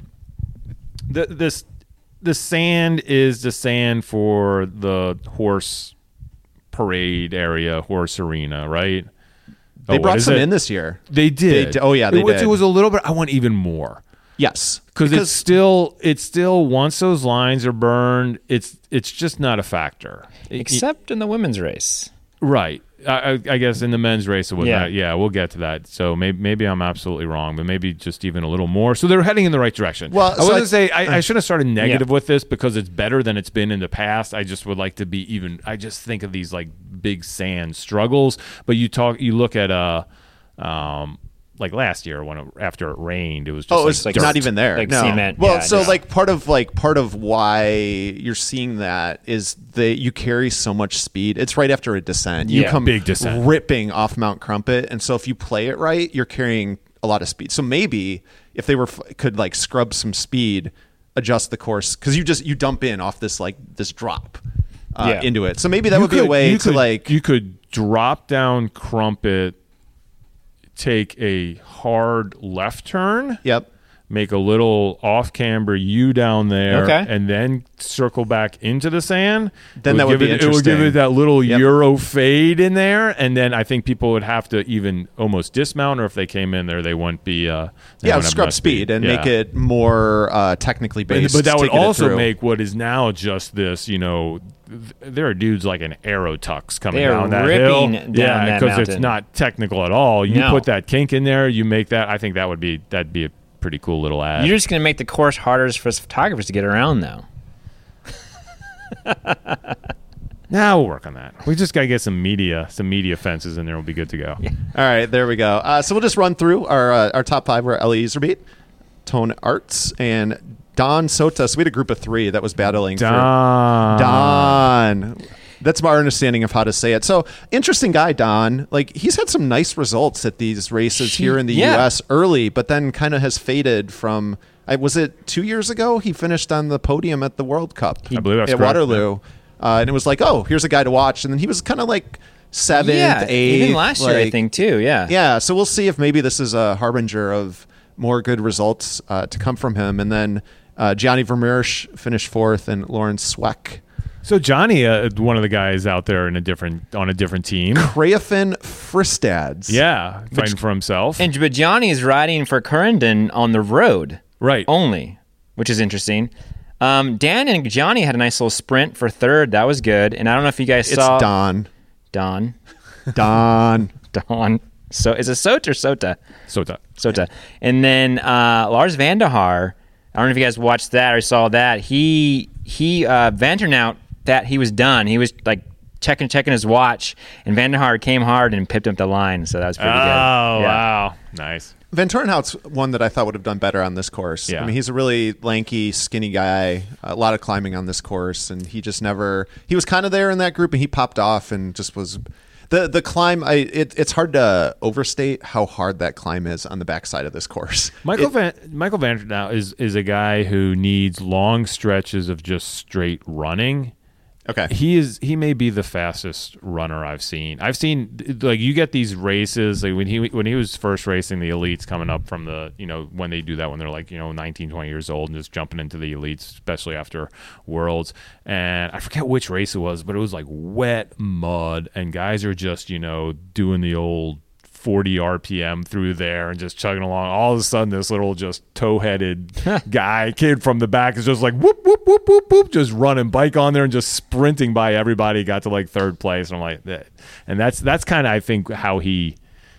the sand is the sand for the horse parade area, horse arena, right? They brought some in this year. They did. They did. It was a little bit. I want even more. Yes, because it's still once those lines are burned, it's just not a factor. Except in the women's race. Right. I guess in the men's race it was that. Yeah, we'll get to that. So maybe I'm absolutely wrong, but maybe just even a little more. So they're heading in the right direction. Well, I shouldn't have started negative with this because it's better than it's been in the past. I just would like to be even. I just think of these like big sand struggles. But you look at like last year after it rained, it was just it's not even there. Like cement. Well, part of why you're seeing that is that you carry so much speed. It's right after a descent. You come big descent, ripping off Mount Crumpet, and so if you play it right, you're carrying a lot of speed. So maybe if they could like scrub some speed, adjust the course because you dump in off this drop into it. So maybe that would be a way you could drop down Crumpet. Take a hard left turn. Yep. Make a little off-camber U down there, and then circle back into the sand. Then that would be interesting. It would give it that little Euro fade in there, and then I think people would have to even almost dismount, or if they came in there, they wouldn't be. Scrub speed and make it more technically based. But that would also make what is now just this, there are dudes like an Aerotux coming down that hill. Yeah, because it's not technical at all. You put that kink in there, you make that. I think that'd be a pretty cool little ad. You're just going to make the course harder for photographers to get around, though. Now we'll work on that. We just got to get some media fences in there. We'll be good to go. Yeah. All right, there we go. So we'll just run through our top 5 were Ellie Iserbyt, Tone Arts, and Don Sota. So we had a group of 3 that was battling for Don. That's my understanding of how to say it. So, interesting guy, Don. Like, he's had some nice results at these races here in the U.S. early, but then kind of has faded from, was it 2 years ago? He finished on the podium at the World Cup. I believe that's at correct, Waterloo. Yeah. And it was like, oh, here's a guy to watch. And then he was kind of like 7th, 8th. Even last year, I think, too. Yeah. Yeah, so we'll see if maybe this is a harbinger of more good results to come from him. And then Johnny Vermeersch finished 4th, and Lawrence Sweck. So Johnny, one of the guys out there on a different team, Crayofen Fristads, fighting for himself. But Johnny is riding for Currendon on the road, right? Only, which is interesting. Dan and Johnny had a nice little sprint for 3rd. That was good. And I don't know if you guys saw Don. So is it Sota or Sota? Sota. And then Lars van der Haar. I don't know if you guys watched that or saw that. He Vanternout. That he was done. He was like checking his watch, and Van der Haar came hard and pipped up the line. So that was pretty good. Oh, wow. Nice. Van Turnhout's one that I thought would have done better on this course. Yeah. I mean, he's a really lanky, skinny guy, a lot of climbing on this course, and he just never... He was kind of there in that group, and he popped off and just was... The climb, it's hard to overstate how hard that climb is on the backside of this course. Michael Vanternout is a guy who needs long stretches of just straight running. Okay. He may be the fastest runner I've seen. Like, you get these races like when he was first racing the elites coming up from the, when they do that when they're like, 19, 20 years old and just jumping into the elites, especially after Worlds. And I forget which race it was, but it was like wet mud and guys are just, doing the old 40 RPM through there and just chugging along. All of a sudden, this little just toe-headed kid from the back is just like whoop, whoop, whoop, whoop, whoop, just running bike on there and just sprinting by everybody. Got to like 3rd place. And I'm like, and that's kind of, I think, how he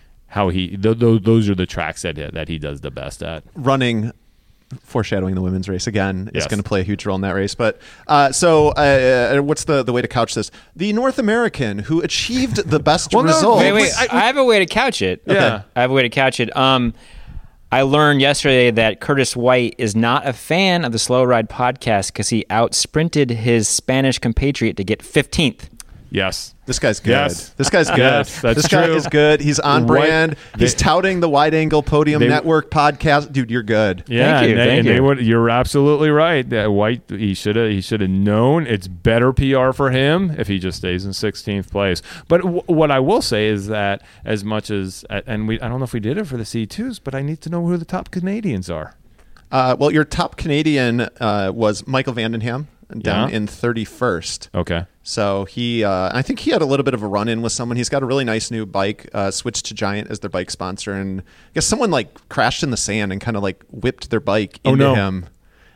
those are the tracks that he does the best at. Running, foreshadowing the women's race again, is going to play a huge role in that race. But what's the way to couch this? The North American who achieved the best result. Wait, I have a way to couch it. Okay. Yeah. I have a way to couch it. I learned yesterday that Curtis White is not a fan of the Slow Ride podcast because he out-sprinted his Spanish compatriot to get 15th. Yes. This guy's good. Yes. This guy's good. Yes, that's this true. guy is good. He's on brand. He's touting the Wide Angle Podium Network podcast. Dude, you're good. Yeah, Thank you. You're absolutely right. That White, he should have known. It's better PR for him if he just stays in 16th place. But what I will say is that as much as, and I don't know if we did it for the C2s, but I need to know who the top Canadians are. Well, your top Canadian was Michael Vandenham down in 31st. Okay. So I think he had a little bit of a run-in with someone. He's got a really nice new bike, switched to Giant as their bike sponsor, and I guess someone like crashed in the sand and kind of like whipped their bike into him.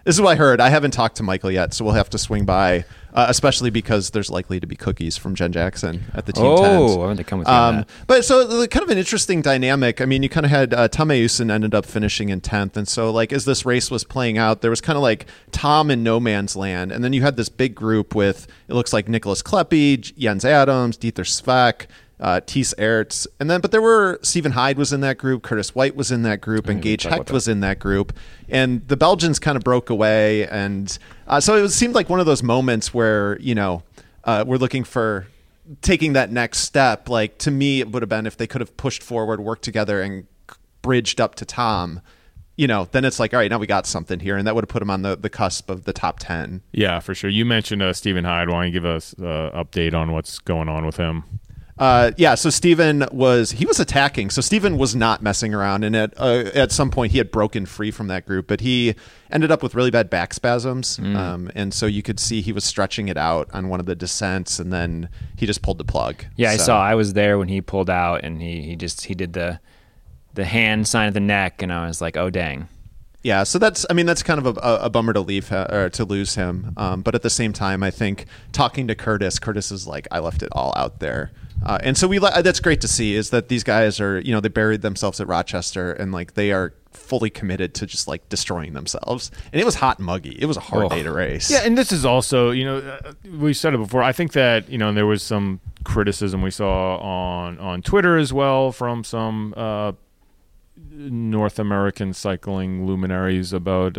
This is what I heard. I haven't talked to Michael yet, so we'll have to swing by, especially because there's likely to be cookies from Jen Jackson at the team tent. Oh, I want to come with you on that. But so kind of an interesting dynamic. I mean, you kind of had Tom Ayusin ended up finishing in 10th. And so like as this race was playing out, there was kind of like Tom in no man's land. And then you had this big group with, it looks like Nicholas Kleppe, Jens Adams, Dieter Svek, Thies Aerts, but there were Stephen Hyde was in that group, Curtis White was in that group, and Gage Hecht was in that group, and the Belgians kind of broke away, and so it seemed like one of those moments where we're looking for taking that next step. Like to me, it would have been if they could have pushed forward, worked together, and bridged up to Tom. Then it's like, all right, now we got something here, and that would have put him on the cusp of the top 10. Yeah, for sure. You mentioned Stephen Hyde. Why don't you give us an update on what's going on with him? So Steven was attacking. So Steven was not messing around, and at some point he had broken free from that group, but he ended up with really bad back spasms, and so you could see he was stretching it out on one of the descents, and then he just pulled the plug. Yeah, I was there when he pulled out, and he did the hand sign of the neck, and I was like, oh dang. Yeah, so that's kind of a bummer to leave or to lose him, but at the same time, I think talking to Curtis is like, I left it all out there. And so that's great to see, is that these guys are, they buried themselves at Rochester, and like they are fully committed to just like destroying themselves. And it was hot and muggy. It was a hard day to race. Yeah, and this is also, we said it before. I think that, there was some criticism we saw on Twitter as well from some North American cycling luminaries about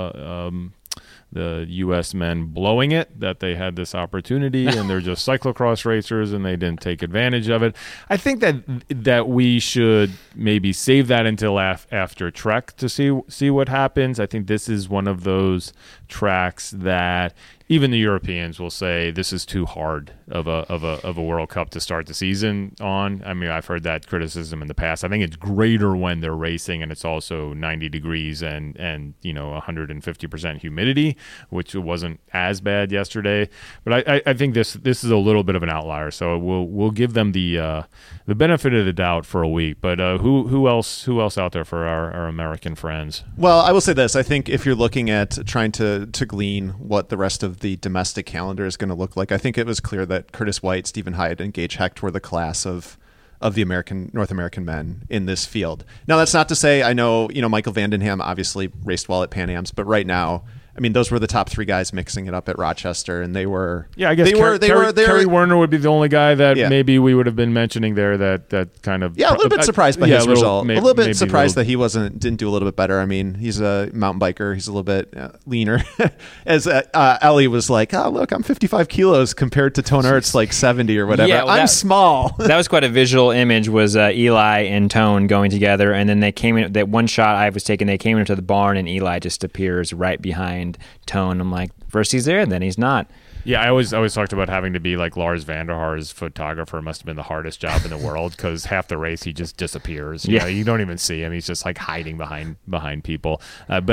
the U.S. men blowing it, that they had this opportunity and they're just cyclocross racers and they didn't take advantage of it. I think that we should maybe save that until after Trek to see what happens. I think this is one of those tracks that even the Europeans will say this is too hard of a World Cup to start the season on. I mean, I've heard that criticism in the past. I think it's greater when they're racing and it's also 90 degrees and 150% humidity, which wasn't as bad yesterday. But I think this is a little bit of an outlier. So we'll give them the benefit of the doubt for a week. But who else out there for our American friends? Well, I will say this. I think if you're looking at trying to glean what the rest of the domestic calendar is going to look like, I think it was clear that Curtis White, Stephen Hyde, and Gage Hecht were the class of the North American men in this field. Now, that's not to say, I know, Michael Vandenham obviously raced well at Pan Am's, but right now, I mean, those were the top three guys mixing it up at Rochester, and they were. Yeah, I guess Kerry Werner would be the only guy that maybe we would have been mentioning there. That kind of. Yeah, a little bit surprised by his result. A little bit surprised that he didn't do a little bit better. I mean, he's a mountain biker. He's a little bit leaner. As Ellie was like, "Oh, look, I'm 55 kilos compared to Tone Ertz like 70 or whatever. Yeah, I'm small." That was quite a visual image. Was Eli and Tone going together, and then they came in. That one shot I was taking, they came into the barn, and Eli just appears right behind Tone. I'm like, first he's there, then he's not. Yeah, I always talked about having to be like Lars van der Haar's photographer. Must have been the hardest job in the world, because half the race he just disappears. You don't even see him. He's just like hiding behind people. And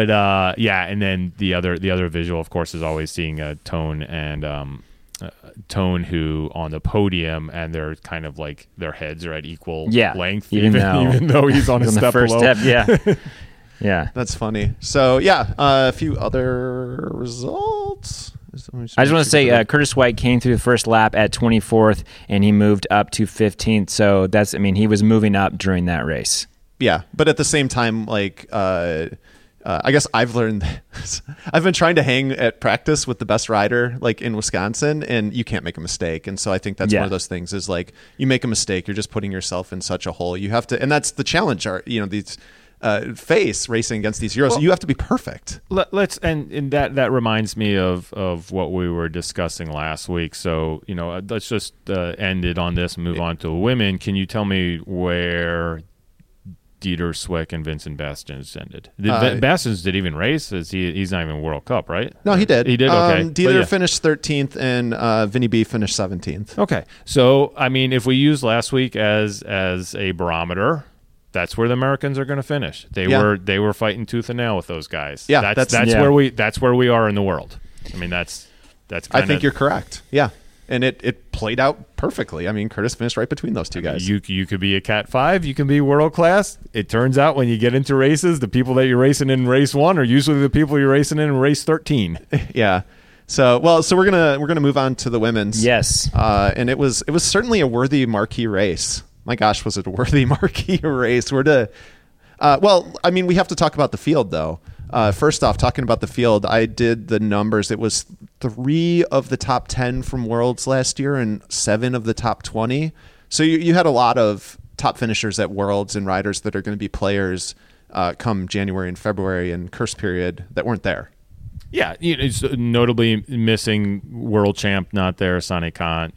then the other visual, of course, is always seeing Tone and Tone, who on the podium, and they're kind of like their heads are at equal length, even though he's on a step first below. Step. Yeah. Yeah, that's funny. So a few other results. I just want to say Curtis White came through the first lap at 24th, and he moved up to 15th. So he was moving up during that race. Yeah, but at the same time, like I guess I've learned this. I've been trying to hang at practice with the best rider, like in Wisconsin, and you can't make a mistake. And so I think that's one of those things is like, you make a mistake, you're just putting yourself in such a hole. You have to, and that's the challenge. These. Face racing against these Euros, you have to be perfect. Let's and that reminds me of what we were discussing last week. So let's just end it on this and move on to women. Can you tell me where Dieter Swick and Vincent Bastens ended? Bastens did even race? He's not even World Cup, right? No, he did. He did. Okay. Dieter finished 13th, and Vinny B finished 17th. Okay, so I mean, if we use last week as a barometer, that's where the Americans are going to finish. They were fighting tooth and nail with those guys. Yeah, that's where we are in the world. I mean, that's. I think you're correct. Yeah, and it played out perfectly. I mean, Curtis finished right between those two guys. You could be a Cat 5, you can be world class. It turns out when you get into races, the people that you're racing in race 1 are usually the people you're racing in race 13. Yeah. So we're gonna move on to the women's. Yes. And it was certainly a worthy marquee race. My gosh, was it a worthy marquee race? We have to talk about the field though. First off, talking about the field, I did the numbers. It was 3 of the top 10 from Worlds last year and 7 of the top 20. So you had a lot of top finishers at Worlds and riders that are going to be players come January and February and curse period that weren't there. Yeah, it's notably missing world champ not there, Sani Kant.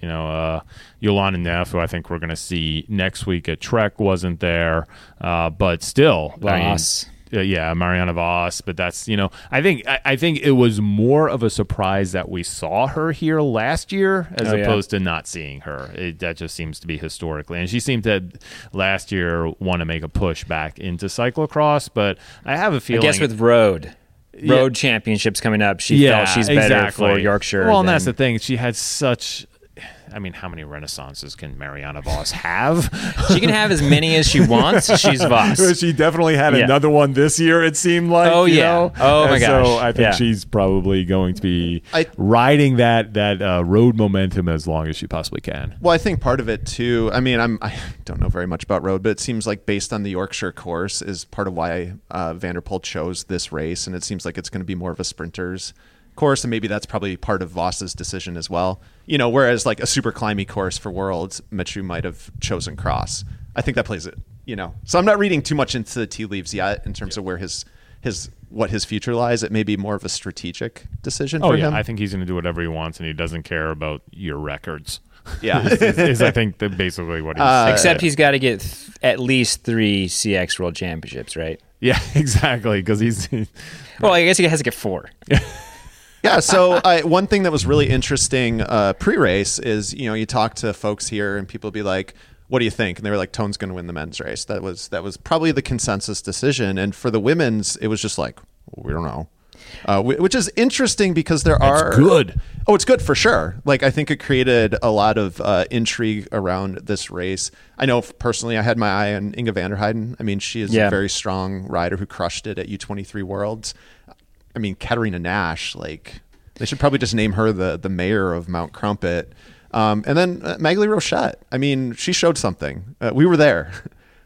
Yolanda Neff, who I think we're going to see next week at Trek, wasn't there. But still, Voss. Mariana Voss. But that's I think it was more of a surprise that we saw her here last year as opposed to not seeing her. That just seems to be historically, and she seemed to last year want to make a push back into cyclocross. But I have a feeling, I guess with road championships coming up, she felt she's better for Yorkshire. Well, and that's the thing. She had such... I mean, how many Renaissances can Mariana Voss have? She can have as many as she wants. She's Voss. She definitely had another one this year, it seemed like. Oh, yeah. Oh, my gosh. So I think she's probably going to be riding that road momentum as long as she possibly can. Well, I think part of it, too, I mean, I don't know very much about road, but it seems like based on the Yorkshire course is part of why Van der Poel chose this race, and it seems like it's going to be more of a sprinter's course, and maybe that's probably part of Voss's decision as well. Whereas like a super climby course for Worlds, Mitchell might have chosen cross. I think that plays it. So I'm not reading too much into the tea leaves yet in terms of where what his future lies. It may be more of a strategic decision for him. I think he's going to do whatever he wants, and he doesn't care about your records. Yeah, is I think basically what he's saying. Except he's got to get at least 3 CX World Championships, right? Yeah, exactly. Because he's well, I guess he has to get 4. Yeah, so one thing that was really interesting pre-race is, you talk to folks here and people be like, what do you think? And they were like, Tone's going to win the men's race. That was probably the consensus decision. And for the women's, it was just like, we don't know. Which is interesting because It's good. Oh, it's good for sure. Like, I think it created a lot of intrigue around this race. I know personally I had my eye on Inge van der Heijden. I mean, she is a very strong rider who crushed it at U23 Worlds. I mean, Katarina Nash, like, they should probably just name her the mayor of Mount Crumpet. And then Magali Rochette. I mean, she showed something. We were there.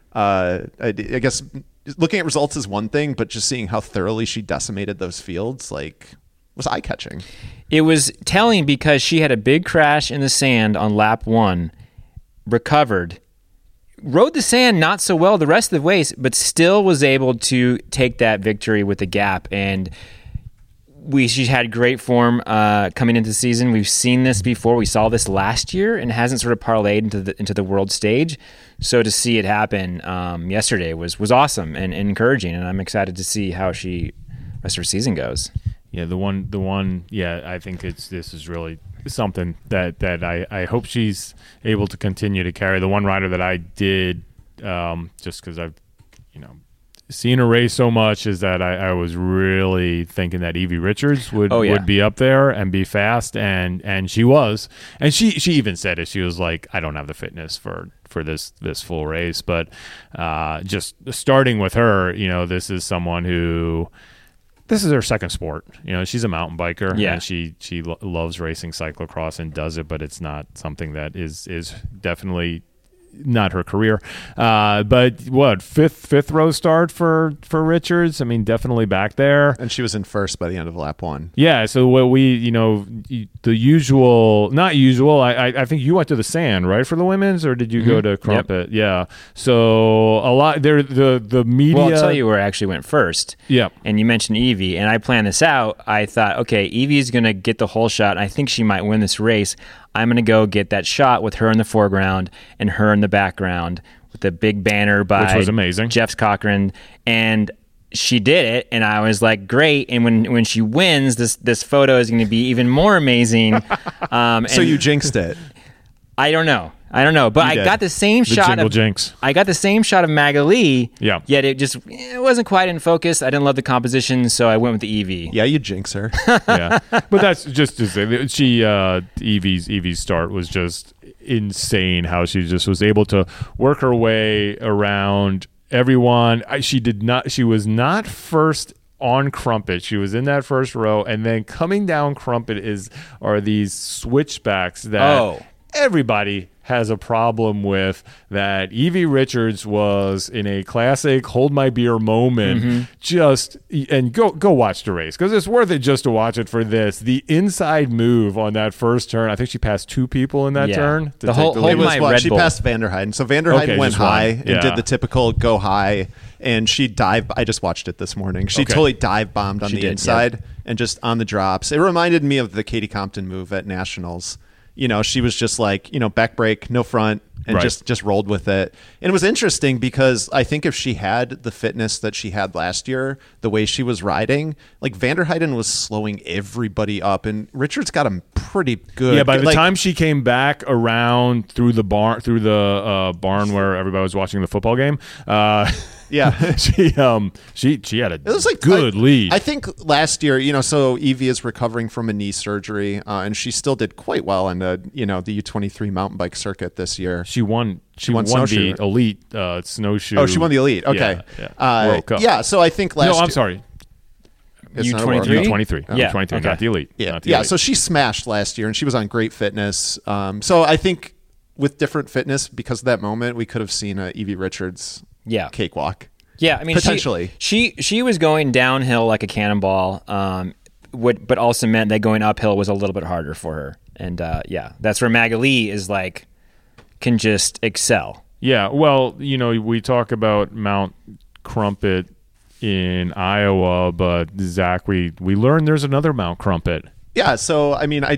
I guess looking at results is one thing, but just seeing how thoroughly she decimated those fields, like, was eye-catching. It was telling because she had a big crash in the sand on lap 1, recovered, rode the sand not so well the rest of the race, but still was able to take that victory with the gap. And she had great form coming into the season. We've seen this before. We saw this last year and hasn't sort of parlayed into the world stage. So to see it happen yesterday was awesome and encouraging. And I'm excited to see how rest of her season goes. Yeah, the one. Yeah, I think this is really something that I hope she's able to continue to carry. The one rider that I did, just because I've seen her race so much, is that I was really thinking that Evie Richards would be up there and be fast, and she was, and she even said it. She was like, I don't have the fitness for this full race, but just starting with her, this is someone who. This is her second sport. She's a mountain biker. Yeah. And she loves racing cyclocross and does it, but it's not something that is definitely not her career. But what, fifth row start for Richards? I mean, definitely back there. And she was in first by the end of lap 1. Yeah. So what the usual, not usual, I think you went to the sand, right, for the women's, or did you go to Crumpet? Yep. Yeah. So a lot there, the media. Well, I'll tell you where I actually went first. Yeah. And you mentioned Evie, and I planned this out. I thought, okay, Evie's going to get the whole shot. I think she might win this race. I'm going to go get that shot with her in the foreground and her in the background with the big banner by which was amazing. Jeff Cochran. And she did it, and I was like, great. And when she wins, this photo is going to be even more amazing. So you jinxed it. I don't know. I don't know, but I got the same shot of Jinx. I got the same shot of Magali. Yeah. Yet it wasn't quite in focus. I didn't love the composition, so I went with the Evie. Yeah, you jinx her. Yeah, but that's just to say she Evie's start was just insane. How she just was able to work her way around everyone. She was not first on Crumpet. She was in that first row, and then coming down Crumpet are these switchbacks that everybody has a problem with, that Evie Richards was in a classic hold my beer moment. And go watch the race, because it's worth it just to watch it for this. The inside move on that first turn, I think she passed 2 people in that turn. The whole she passed Vanderheiden. So Vanderheiden went high and did the typical go high, and she dive. I just watched it this morning. She totally dive bombed on the inside and just on the drops. It reminded me of the Katie Compton move at Nationals. She was just like, back brake, no front, and just rolled with it. And it was interesting because I think if she had the fitness that she had last year, the way she was riding, like Vanderheiden was slowing everybody up, and Richards got him pretty good. Yeah, by the time she came back around through the barn where everybody was watching the football game, yeah, she had a good lead. I think last year, so Evie is recovering from a knee surgery, and she still did quite well on the U23 mountain bike circuit this year. She won the elite snowshoe. Oh, she won the elite. Okay, World Cup. Yeah, so I think last. No, I'm sorry. U23? U23. Yeah. U23, okay. not the elite. Yeah, not the elite. So she smashed last year, and she was on great fitness. So I think with different fitness, because of that moment, we could have seen a Evie Richards cakewalk. Yeah, I mean, potentially. She was going downhill like a cannonball, but also meant that going uphill was a little bit harder for her. And that's where Magali is like, can just excel. Yeah, well, we talk about Mount Crumpet in Iowa, but Zach, we learned there's another Mount Crumpet. Yeah, so I mean,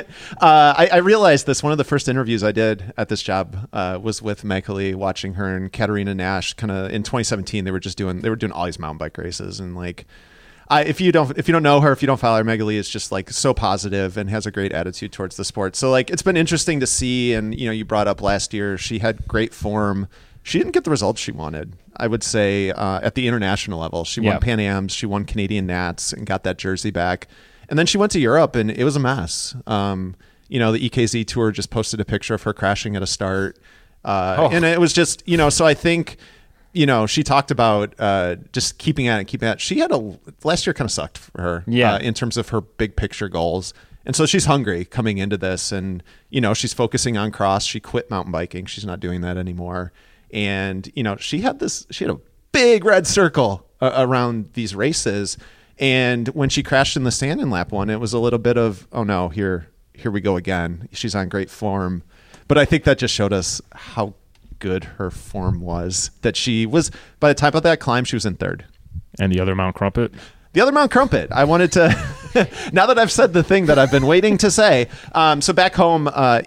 I realized this. One of the first interviews I did at this job was with Magali, watching her and Katarina Nash. Kind of in 2017, they were doing all these mountain bike races, and like, if you don't know her, if you don't follow her, Magali is just like so positive and has a great attitude towards the sport. So like, it's been interesting to see. And you brought up last year, she had great form. She didn't get the results she wanted, I would say, at the international level. She won Pan Ams, she won Canadian Nats, and got that jersey back. And then she went to Europe, and it was a mess. The EKZ Tour just posted a picture of her crashing at a start. And it was just, so I think, she talked about just keeping at it. She had last year kind of sucked for her in terms of her big picture goals. And so she's hungry coming into this, and, she's focusing on cross. She quit mountain biking. She's not doing that anymore. And, she had a big red circle around these races. And when she crashed in the sand in lap 1, it was a little bit of, oh no, here we go again. She's on great form. But I think that just showed us how good her form was, that she was, by the time of that climb, she was in 3rd. And the other Mount Crumpet? The other Mount Crumpet. I wanted to, now that I've said the thing that I've been waiting to say. So back home I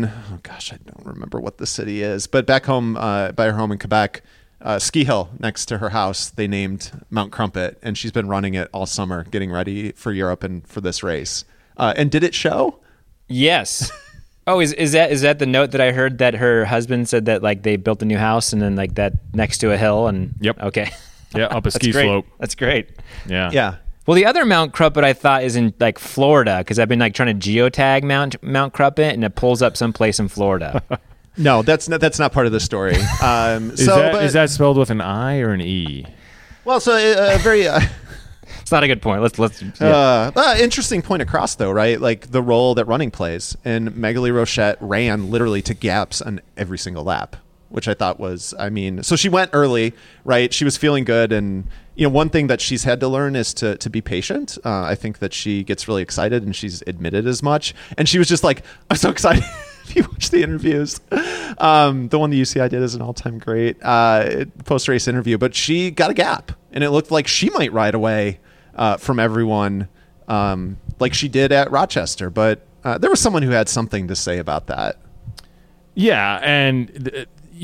don't remember what the city is, but back home by her home in Quebec, ski hill next to her house, they named Mount Crumpet, and she's been running it all summer, getting ready for Europe and for this race. And did it show? Yes. Oh, is that the note that I heard that her husband said that like they built a new house and then like that next to a hill and Yep. Okay. Yeah, up a ski slope. That's great. Yeah. Yeah. Well, the other Mount Crumpet I thought is in like Florida, because I've been like trying to geotag Mount Crumpet, and it pulls up someplace in Florida. No, that's not part of the story. Is that spelled with an I or an E? Well, so very. It's not a good point. Let's. Interesting point across though, right? Like the role that running plays, and Magali Rochette ran literally to gaps on every single lap, which I thought was, so she went early, right? She was feeling good, and one thing that she's had to learn is to be patient. I think that she gets really excited, and she's admitted as much. And she was just like, I'm so excited. If you watch the interviews, the one the UCI did is an all-time great post-race interview, but she got a gap, and it looked like she might ride away from everyone like she did at Rochester. But there was someone who had something to say about that. Yeah, and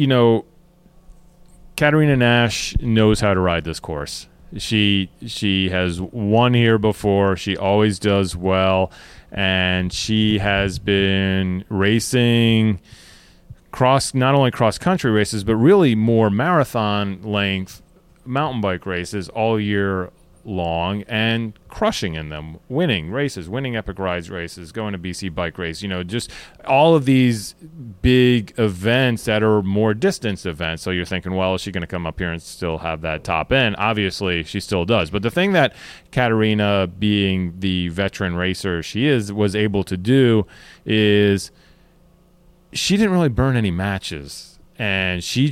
Katarina Nash knows how to ride this course. She has won here before. She always does well, and she has been racing not only cross country races, but really more marathon length mountain bike races all year long and crushing in them, winning races, winning Epic Rides races, going to BC Bike Race, just all of these big events that are more distance events. So you're thinking, well, is she going to come up here and still have that top end? Obviously, she still does. But the thing that Katarina, being the veteran racer she was able to do is she didn't really burn any matches. And she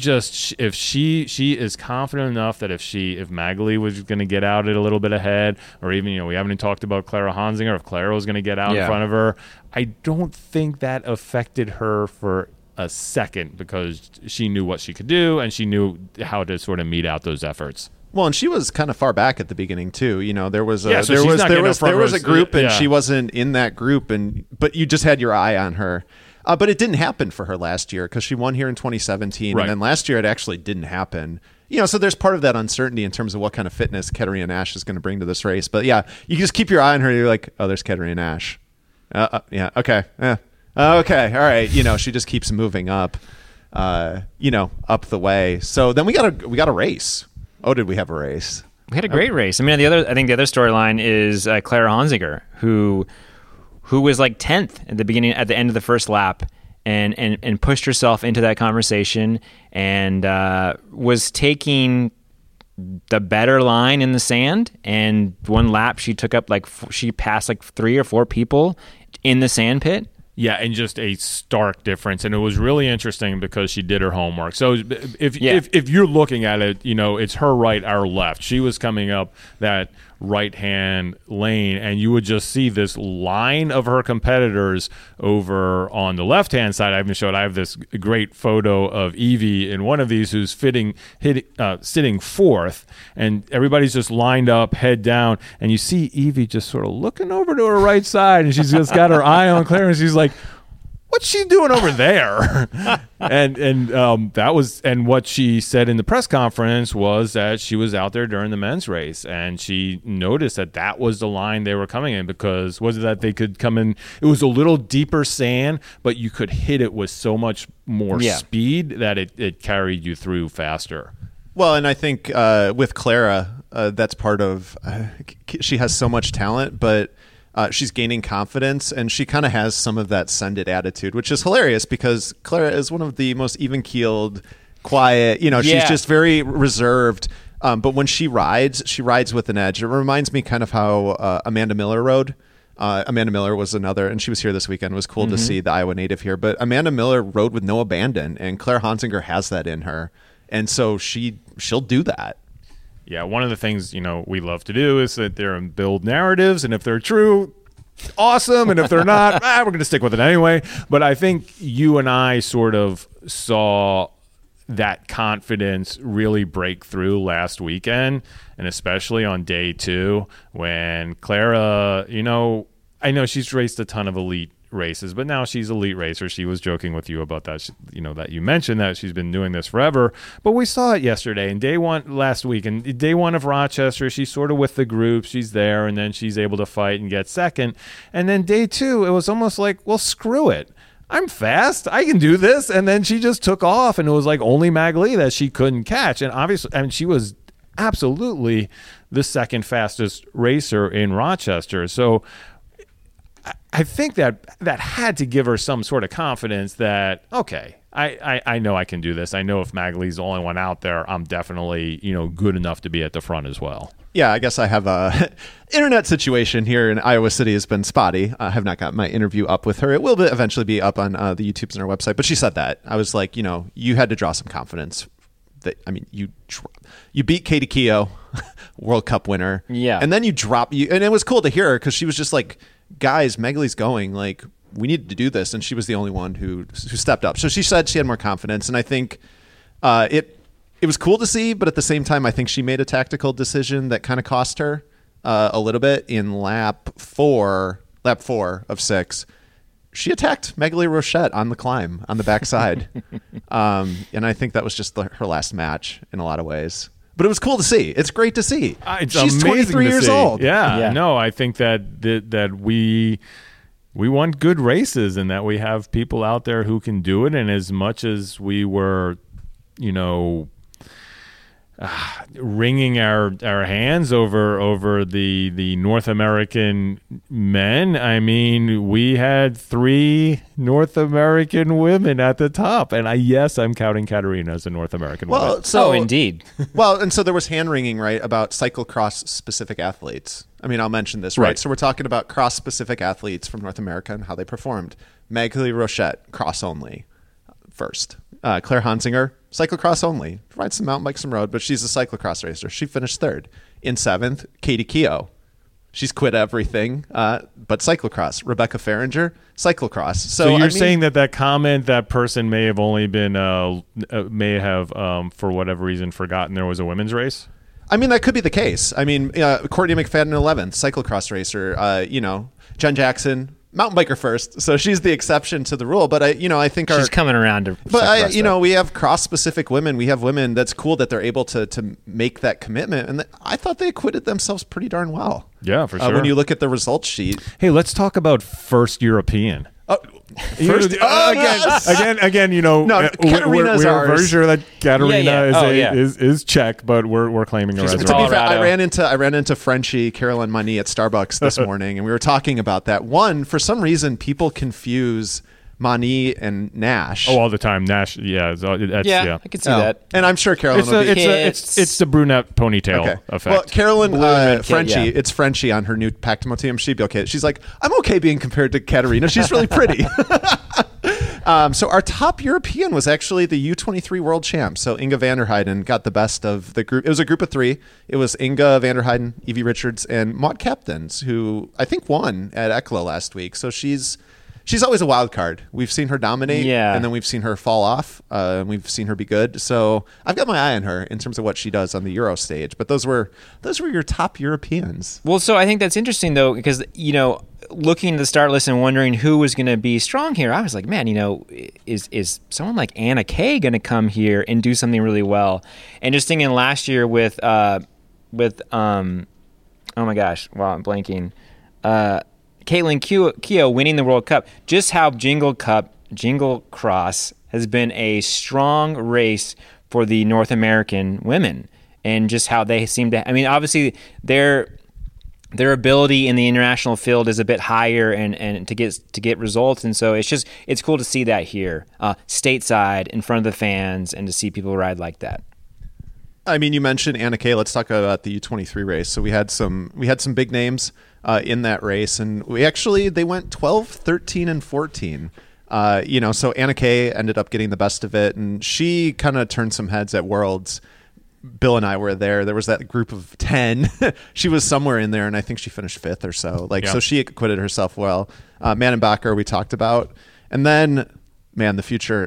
is confident enough that if Magali was going to get out it a little bit ahead, or even, we haven't even talked about Clara Honsinger, if Clara was going to get out in front of her, I don't think that affected her for a second, because she knew what she could do and she knew how to sort of meet out those efforts. Well, and she was kind of far back at the beginning too. There was a group, and she wasn't in that group, but you just had your eye on her. But it didn't happen for her last year because she won here in 2017, right. And then last year it actually didn't happen. So there's part of that uncertainty in terms of what kind of fitness Katarina Nash is going to bring to this race. But yeah, you just keep your eye on her. You're like, oh, there's Katarina Nash. Okay, okay, all right. She just keeps moving up, up the way. So then we got a race. Oh, did we have a race? We had a great race. I mean, I think the other storyline is Clara Honsinger, who was like 10th at the end of the first lap, and pushed herself into that conversation, and was taking the better line in the sand. And one lap she took up she passed like 3 or 4 people in the sand pit. Yeah, and just a stark difference. And it was really interesting because she did her homework. So if you're looking at it, it's her right, our left. She was coming up that right-hand lane, and you would just see this line of her competitors over on the left-hand side. I have this great photo of Evie in one of these who's sitting fourth, and everybody's just lined up, head down, and you see Evie just sort of looking over to her right side, and she's just got her eye on Claire, and she's like, what's she doing over there? and what she said in the press conference was that she was out there during the men's race, and she noticed that was the line they were coming in, because was it that they could come in, it was a little deeper sand, but you could hit it with so much more speed that it carried you through faster. Well, and I think with Clara, that's part of she has so much talent, but she's gaining confidence, and she kind of has some of that send it attitude, which is hilarious because Clara is one of the most even-keeled, quiet, she's just very reserved. But when she rides with an edge. It reminds me kind of how Amanda Miller rode. Amanda Miller was another, and she was here this weekend. It was cool to see the Iowa native here. But Amanda Miller rode with no abandon, and Claire Honsinger has that in her. And so she'll do that. Yeah, one of the things, we love to do is sit there and build narratives, and if they're true, awesome, and if they're not, we're going to stick with it anyway. But I think you and I sort of saw that confidence really break through last weekend, and especially on day 2 when Clara, I know she's raced a ton of elite races, but now she's elite racer. She was joking with you about that, that you mentioned that she's been doing this forever, but we saw it yesterday and day 1 last week, and day 1 of Rochester, she's sort of with the group, she's there, and then she's able to fight and get second. And then day 2, it was almost like, well, screw it, I'm fast, I can do this. And then she just took off, and it was like only Magali that she couldn't catch. And obviously, she was absolutely the second fastest racer in Rochester. So I think that had to give her some sort of confidence that, okay, I know I can do this. I know if Magali's the only one out there, I'm definitely, good enough to be at the front as well. Yeah, I guess I have a internet situation here in Iowa City has been spotty. I have not got my interview up with her. It will eventually be up on the YouTubes and our website. But she said that. I was like, you had to draw some confidence. You beat Katie Keough, World Cup winner. Yeah. And then and it was cool to hear her because she was just like, guys, Magali's going, like, we need to do this. And she was the only one who stepped up. So she said she had more confidence. And I think it was cool to see, but at the same time, I think she made a tactical decision that kind of cost her a little bit in lap 4 of 6. She attacked Magali Rochette on the climb on the backside. And I think that was just her last match in a lot of ways. But it was cool to see. It's great to see. She's amazing 23 years see. old. Yeah. No, I think that we we want good races, and that we have people out there who can do it. And as much as we were, wringing our hands over the North American men, I mean, we had 3 North American women at the top, and I'm counting Katarina as a North American woman. So indeed. Well, and so there was hand wringing, right, about cyclocross specific athletes. I mean, I'll mention this, right? So we're talking about cross specific athletes from North America and how they performed. Maghalie Rochette, cross only, first. Claire Hansinger, cyclocross only. Rides some mountain bike, some road, but she's a cyclocross racer. She finished 3rd. In 7th, Katie Keough. She's quit everything, but cyclocross. Rebecca Fahringer, cyclocross. So you're saying that comment, that person may have only been, for whatever reason, forgotten there was a women's race? I mean, that could be the case. I mean, Courtney McFadden, 11th, cyclocross racer. Jen Jackson, mountain biker first, so she's the exception to the rule. But I think she's coming around to. But we have cross-specific women. We have women. That's cool that they're able to make that commitment, and I thought they acquitted themselves pretty darn well. Yeah, for sure. When you look at the results sheet. Hey, let's talk about first European. First, again, Katarina's we're very sure that Katarina is Czech, but we're claiming her as to be fair, I ran into Frenchie Caroline Money at Starbucks this morning, and we were talking about that. One, for some reason, people confuse Mani and Nash. Oh, all the time. Nash, I can see that. And I'm sure Carolyn it's the brunette ponytail effect. Well, Carolyn Frenchie, it's Frenchie on her new Pactimo team. She'd be okay. She's like, I'm okay being compared to Katarina. She's really pretty. So our top European was actually the U23 world champ. So Inga van der Heijden got the best of the group. It was a group of 3. It was Inga van der Heijden, Evie Richards, and Maud Kaptens, who I think won at ECLA last week. So she's always a wild card. We've seen her dominate, and then we've seen her fall off. We've seen her be good. So I've got my eye on her in terms of what she does on the Euro stage. But those were your top Europeans. Well, so I think that's interesting, though, because, looking at the start list and wondering who was going to be strong here, I was like, man, is someone like Anna Kay going to come here and do something really well? And just thinking last year with oh my gosh, wow, I'm blanking. Caitlin Keough winning the World Cup, just how Jingle Cross has been a strong race for the North American women, and just how they seem to. I mean, obviously their ability in the international field is a bit higher, and to get results, and so it's cool to see that here, stateside in front of the fans, and to see people ride like that. I mean, you mentioned Anna Kay. Let's talk about the U23 race. So we had some big names in that race, and they went 12, 13, and 14. So Anna Kay ended up getting the best of it, and she kind of turned some heads at Worlds. Bill and I were there. There was that group of 10. She was somewhere in there, and I think she finished 5th or so. So she acquitted herself well. Mannenbacher we talked about, and then. Man, the future,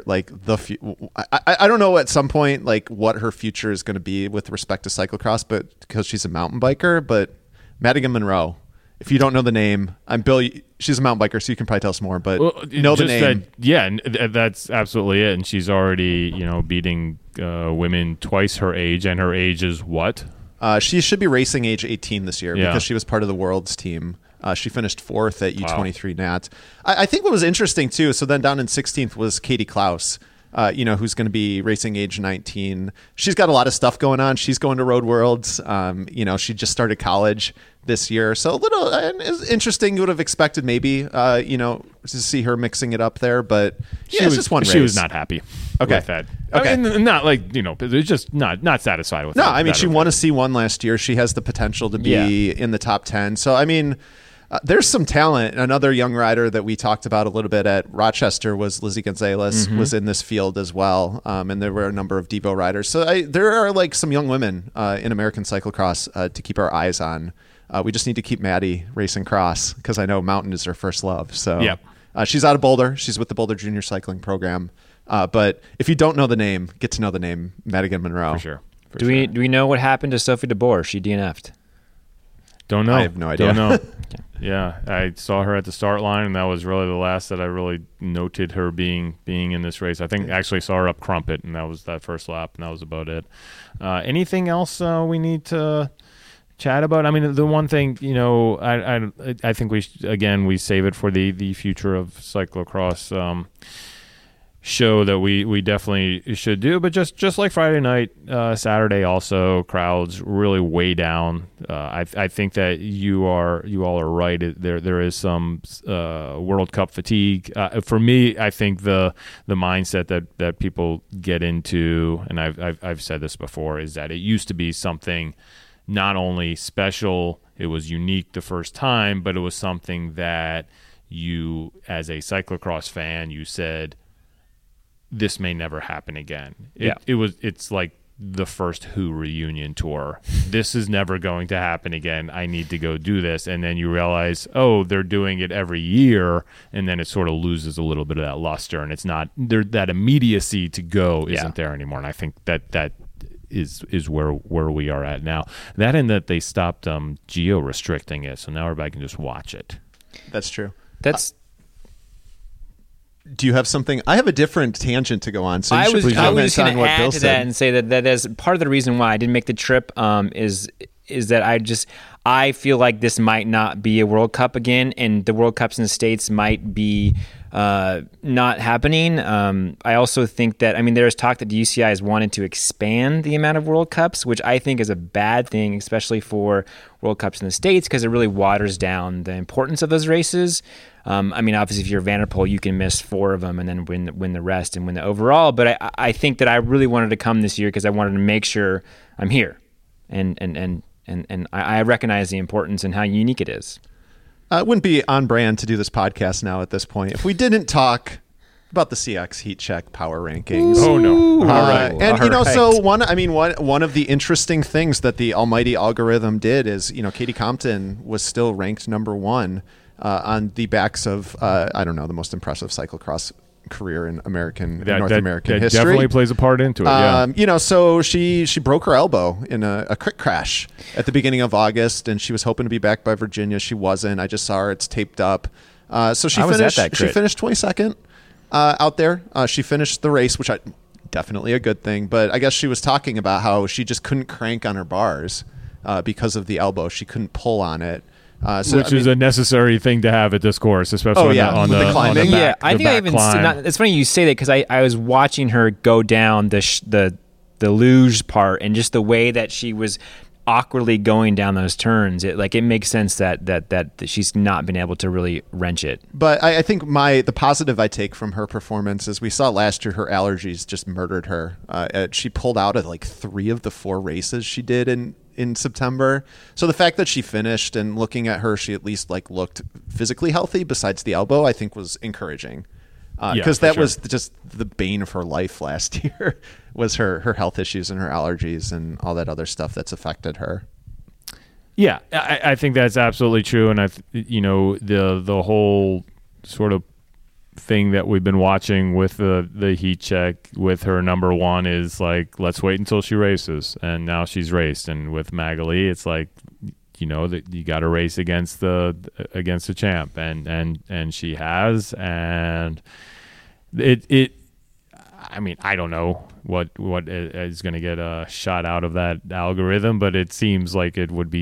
I don't know at some point, what her future is going to be with respect to cyclocross, but because she's a mountain biker, but Madigan Monroe, if you don't know the name, I'm Bill, she's a mountain biker, so you can probably tell us more, but know the name. That's absolutely it. And she's already, beating women twice her age, and her age is what? She should be racing age 18 this year because she was part of the Worlds team. She finished 4th at U23 Nat. I think what was interesting, too, so then down in 16th was Katie Klaus, who's going to be racing age 19. She's got a lot of stuff going on. She's going to Road Worlds. She just started college this year. So a little interesting. You would have expected maybe, to see her mixing it up there. But it's just one race. She was not happy with that. Okay. I mean, not it's just not satisfied with that. No, I mean, she won a C1 last year. She has the potential to be in the top 10. So, I mean... there's some talent. Another young rider that we talked about a little bit at Rochester was Lizzie Gonzalez, was in this field as well. And there were a number of Devo riders. So there are some young women in American cyclocross to keep our eyes on. We just need to keep Maddie racing cross because I know mountain is her first love. So she's out of Boulder. She's with the Boulder Junior Cycling Program. But if you don't know the name, get to know the name, Madigan Monroe. For sure. Do we know what happened to Sophie de Boer? She DNF'd. Don't know. I have no idea. Don't know. Yeah, I saw her at the start line, and that was really the last that I really noted her being in this race. I think actually saw her up Crumpet, and that was that first lap, and that was about it. Anything else we need to chat about. I mean, the one thing, I think we save it for the future of cyclocross show that we definitely should do. But just like Friday night, Saturday also, crowds really way down. I think that you all are right. There is some World Cup fatigue. For me, I think the mindset that people get into, and I've said this before, is that it used to be something not only special, it was unique the first time, but it was something that you, as a cyclocross fan, you said, this may never happen again. It's like the first Who reunion tour. This is never going to happen again. I need to go do this. And then you realize, they're doing it every year, and then it sort of loses a little bit of that luster, and it's not there, that immediacy to go isn't there anymore. And I think that is where we are at now. That, and that they stopped geo restricting it, so now everybody can just watch it. That's true. Do you have something? I have a different tangent to go on. So I was just going to add to that and say that is part of the reason why I didn't make the trip. Is that I feel like this might not be a World Cup again, and the World Cups in the States might be not happening. I also think that, there's talk that the UCI has wanted to expand the amount of World Cups, which I think is a bad thing, especially for World Cups in the States, because it really waters down the importance of those races. Obviously, if you're Vanderpool, you can miss 4 of them and then win the rest and win the overall. But I think that I really wanted to come this year because I wanted to make sure I'm here, and I recognize the importance and how unique it is. It wouldn't be on brand to do this podcast now at this point if we didn't talk about the CX Heat Check power rankings. Oh no! All right, and so one of the interesting things that the almighty algorithm did is, Katie Compton was still ranked number 1 on the backs of the most impressive cyclocross career in North American history. That definitely plays a part into it. So she broke her elbow in a quick crash at the beginning of August, and she was hoping to be back by Virginia. She wasn't. I just saw her. It's taped up. So she finished 22nd out there. She finished the race, which definitely a good thing. But I guess she was talking about how she just couldn't crank on her bars because of the elbow. She couldn't pull on it. Which is a necessary thing to have at this course, especially on the climbing. I think I even. It's funny you say that because I was watching her go down the luge part, and just the way that she was awkwardly going down those turns. It makes sense that she's not been able to really wrench it. But I think the positive I take from her performance is we saw last year her allergies just murdered her. She pulled out of 3 of the 4 races she did in September. So the fact that she finished, and looking at her, she at least looked physically healthy besides the elbow, I think was encouraging. Because that was just the bane of her life last year was her health issues and her allergies and all that other stuff that's affected her. Yeah, I think that's absolutely true. And the whole sort of thing that we've been watching with the heat check with her number 1 is let's wait until she races, and now she's raced. And with Magali, it's that you got to race against the champ, and she has, and it I don't know what is going to get a shot out of that algorithm, but it seems like it would be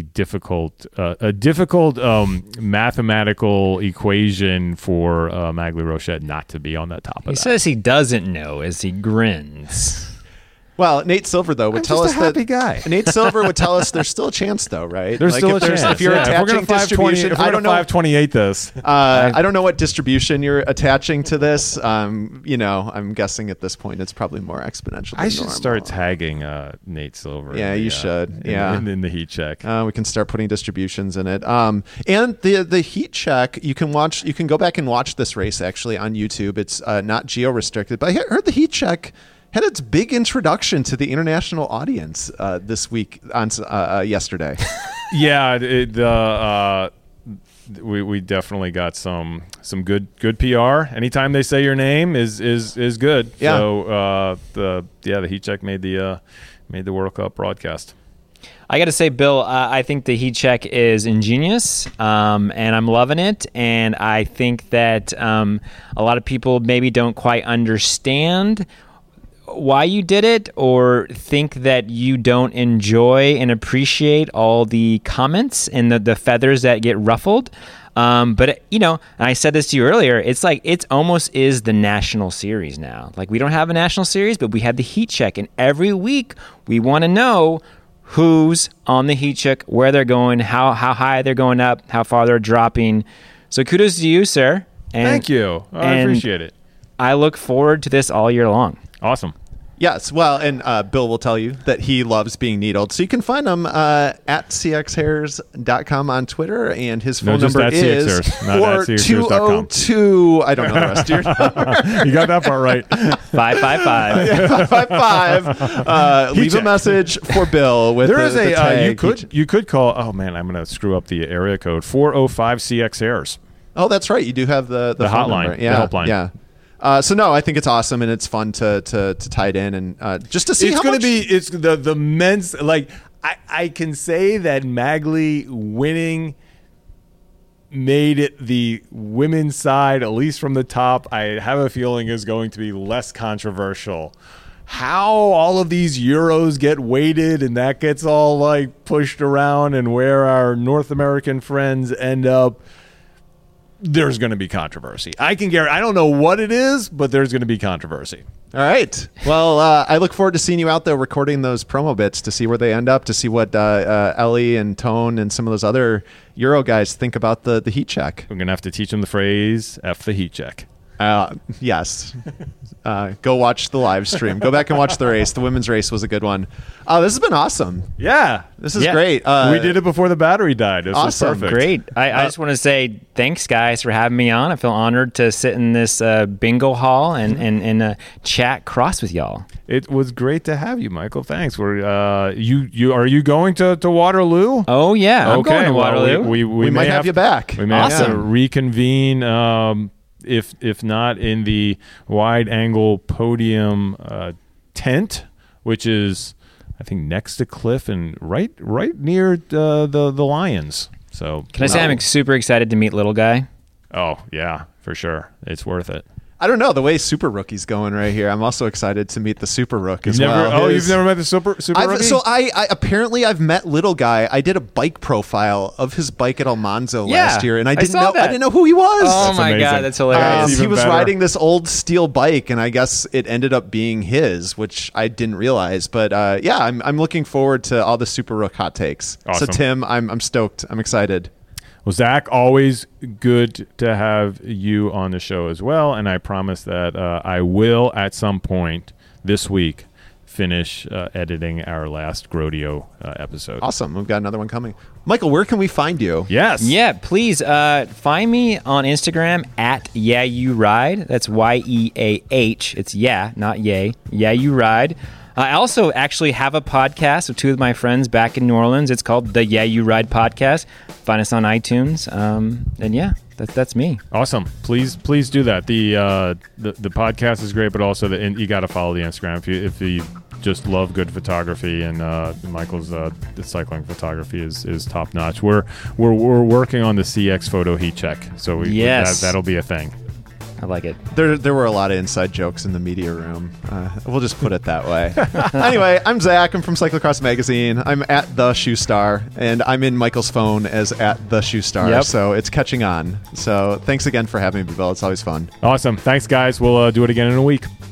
a difficult mathematical equation for Maghalie Rochette not to be on the top of that. He says he doesn't know as he grins. Well, Nate Silver, though, would tell us that Nate Silver would tell us there's still a chance, though, right? There's still a chance. If you're attaching distribution, I don't know. 528 this. I don't know what distribution you're attaching to this. I'm guessing at this point it's probably more exponential. I should start tagging Nate Silver. Yeah, you should. In the heat check. We can start putting distributions in it. And the heat check, you can go back and watch this race actually on YouTube. It's not geo restricted, but I heard the heat check had its big introduction to the international audience this week on yesterday. Yeah, we definitely got some good PR. Anytime they say your name is good. Yeah. So the heat check made the World Cup broadcast. I got to say, Bill, I think the heat check is ingenious, and I'm loving it. And I think that a lot of people maybe don't quite understand why you did it or think that you don't enjoy and appreciate all the comments and the feathers that get ruffled. But I said this to you earlier, it's like, it's almost is the national series now. Like, we don't have a national series, but we have the heat check. And every week we want to know who's on the heat check, where they're going, how high they're going up, how far they're dropping. So kudos to you, sir. And, thank you. I appreciate it. I look forward to this all year long. Awesome. Yes, well, and Bill will tell you that he loves being needled. So you can find him at cxhairs.com on Twitter, and his phone number is 420. I don't know the rest of your number. You got that part right. 555. Yeah, 555. Leave a message for Bill with the tag. You could call. Oh man, I'm going to screw up the area code. 405 CX Hairs. Oh, that's right. You do have the hotline, number. Yeah, the helpline. Yeah. So no, I think it's awesome and it's fun to tie it in and just to see it's how going much. to be. It's the men's, like I can say that Magley winning made it the women's side, at least from the top. I have a feeling is going to be less controversial. How all of these Euros get weighted and that gets all like pushed around and where our North American friends end up. There's going to be controversy. I can guarantee. I don't know what it is, but there's going to be controversy. All right. Well, I look forward to seeing you out there recording those promo bits to see where they end up, to see what Ellie and Tone and some of those other Euro guys think about the heat check. We're going to have to teach them the phrase F the heat check. Yes. Go watch the live stream. Go back and watch the race. The women's race was a good one. This has been awesome. Yeah. This is great. We did it before the battery died. This awesome. was perfect. Great. I just want to say thanks, guys, for having me on. I feel honored to sit in this bingo hall and chat cross with y'all. It was great to have you, Michael. Thanks. Are you going to Waterloo? Oh, yeah. I'm going to Waterloo. We might have you back. We may have to reconvene. If not in the wide angle podium tent, which is I think next to Cliff and right near the Lions. So can I say I'm super excited to meet Little Guy? Oh yeah, for sure. It's worth it. I don't know the way Super Rookie's going right here. I'm also excited to meet the Super Rook as well. Oh, you've never met the Super Rookie? So I apparently I've met Little Guy. I did a bike profile of his bike at Almanzo last year, and I didn't know who he was. Oh that's my amazing. God, that's hilarious. He was riding this old steel bike, and I guess it ended up being his, which I didn't realize. But yeah, I'm looking forward to all the Super Rook hot takes. Awesome. So Tim, I'm stoked. I'm excited. Well, Zach, always good to have you on the show as well, and I promise that I will at some point this week finish editing our last Grodio episode. Awesome. We've got another one coming. Michael, where can we find you? Yes. Yeah, please find me on Instagram at Yeah You Ride. That's YEAH. It's yeah, not yay. Yeah You Ride. I also actually have a podcast with two of my friends back in New Orleans. It's called the Yeah You Ride podcast. Find us on iTunes. And yeah, that's me. Awesome. Please do that. The podcast is great, but also you got to follow the Instagram if you just love good photography. And Michael's the cycling photography is top notch. We're working on the CX photo heat check, so that'll be a thing. I like it. There were a lot of inside jokes in the media room. We'll just put it that way. Anyway, I'm Zach. I'm from Cyclocross Magazine. I'm at The Shoe Star, and I'm in Michael's phone as at The Shoe Star. Yep. So it's catching on. So thanks again for having me, Bill. It's always fun. Awesome. Thanks, guys. We'll do it again in a week.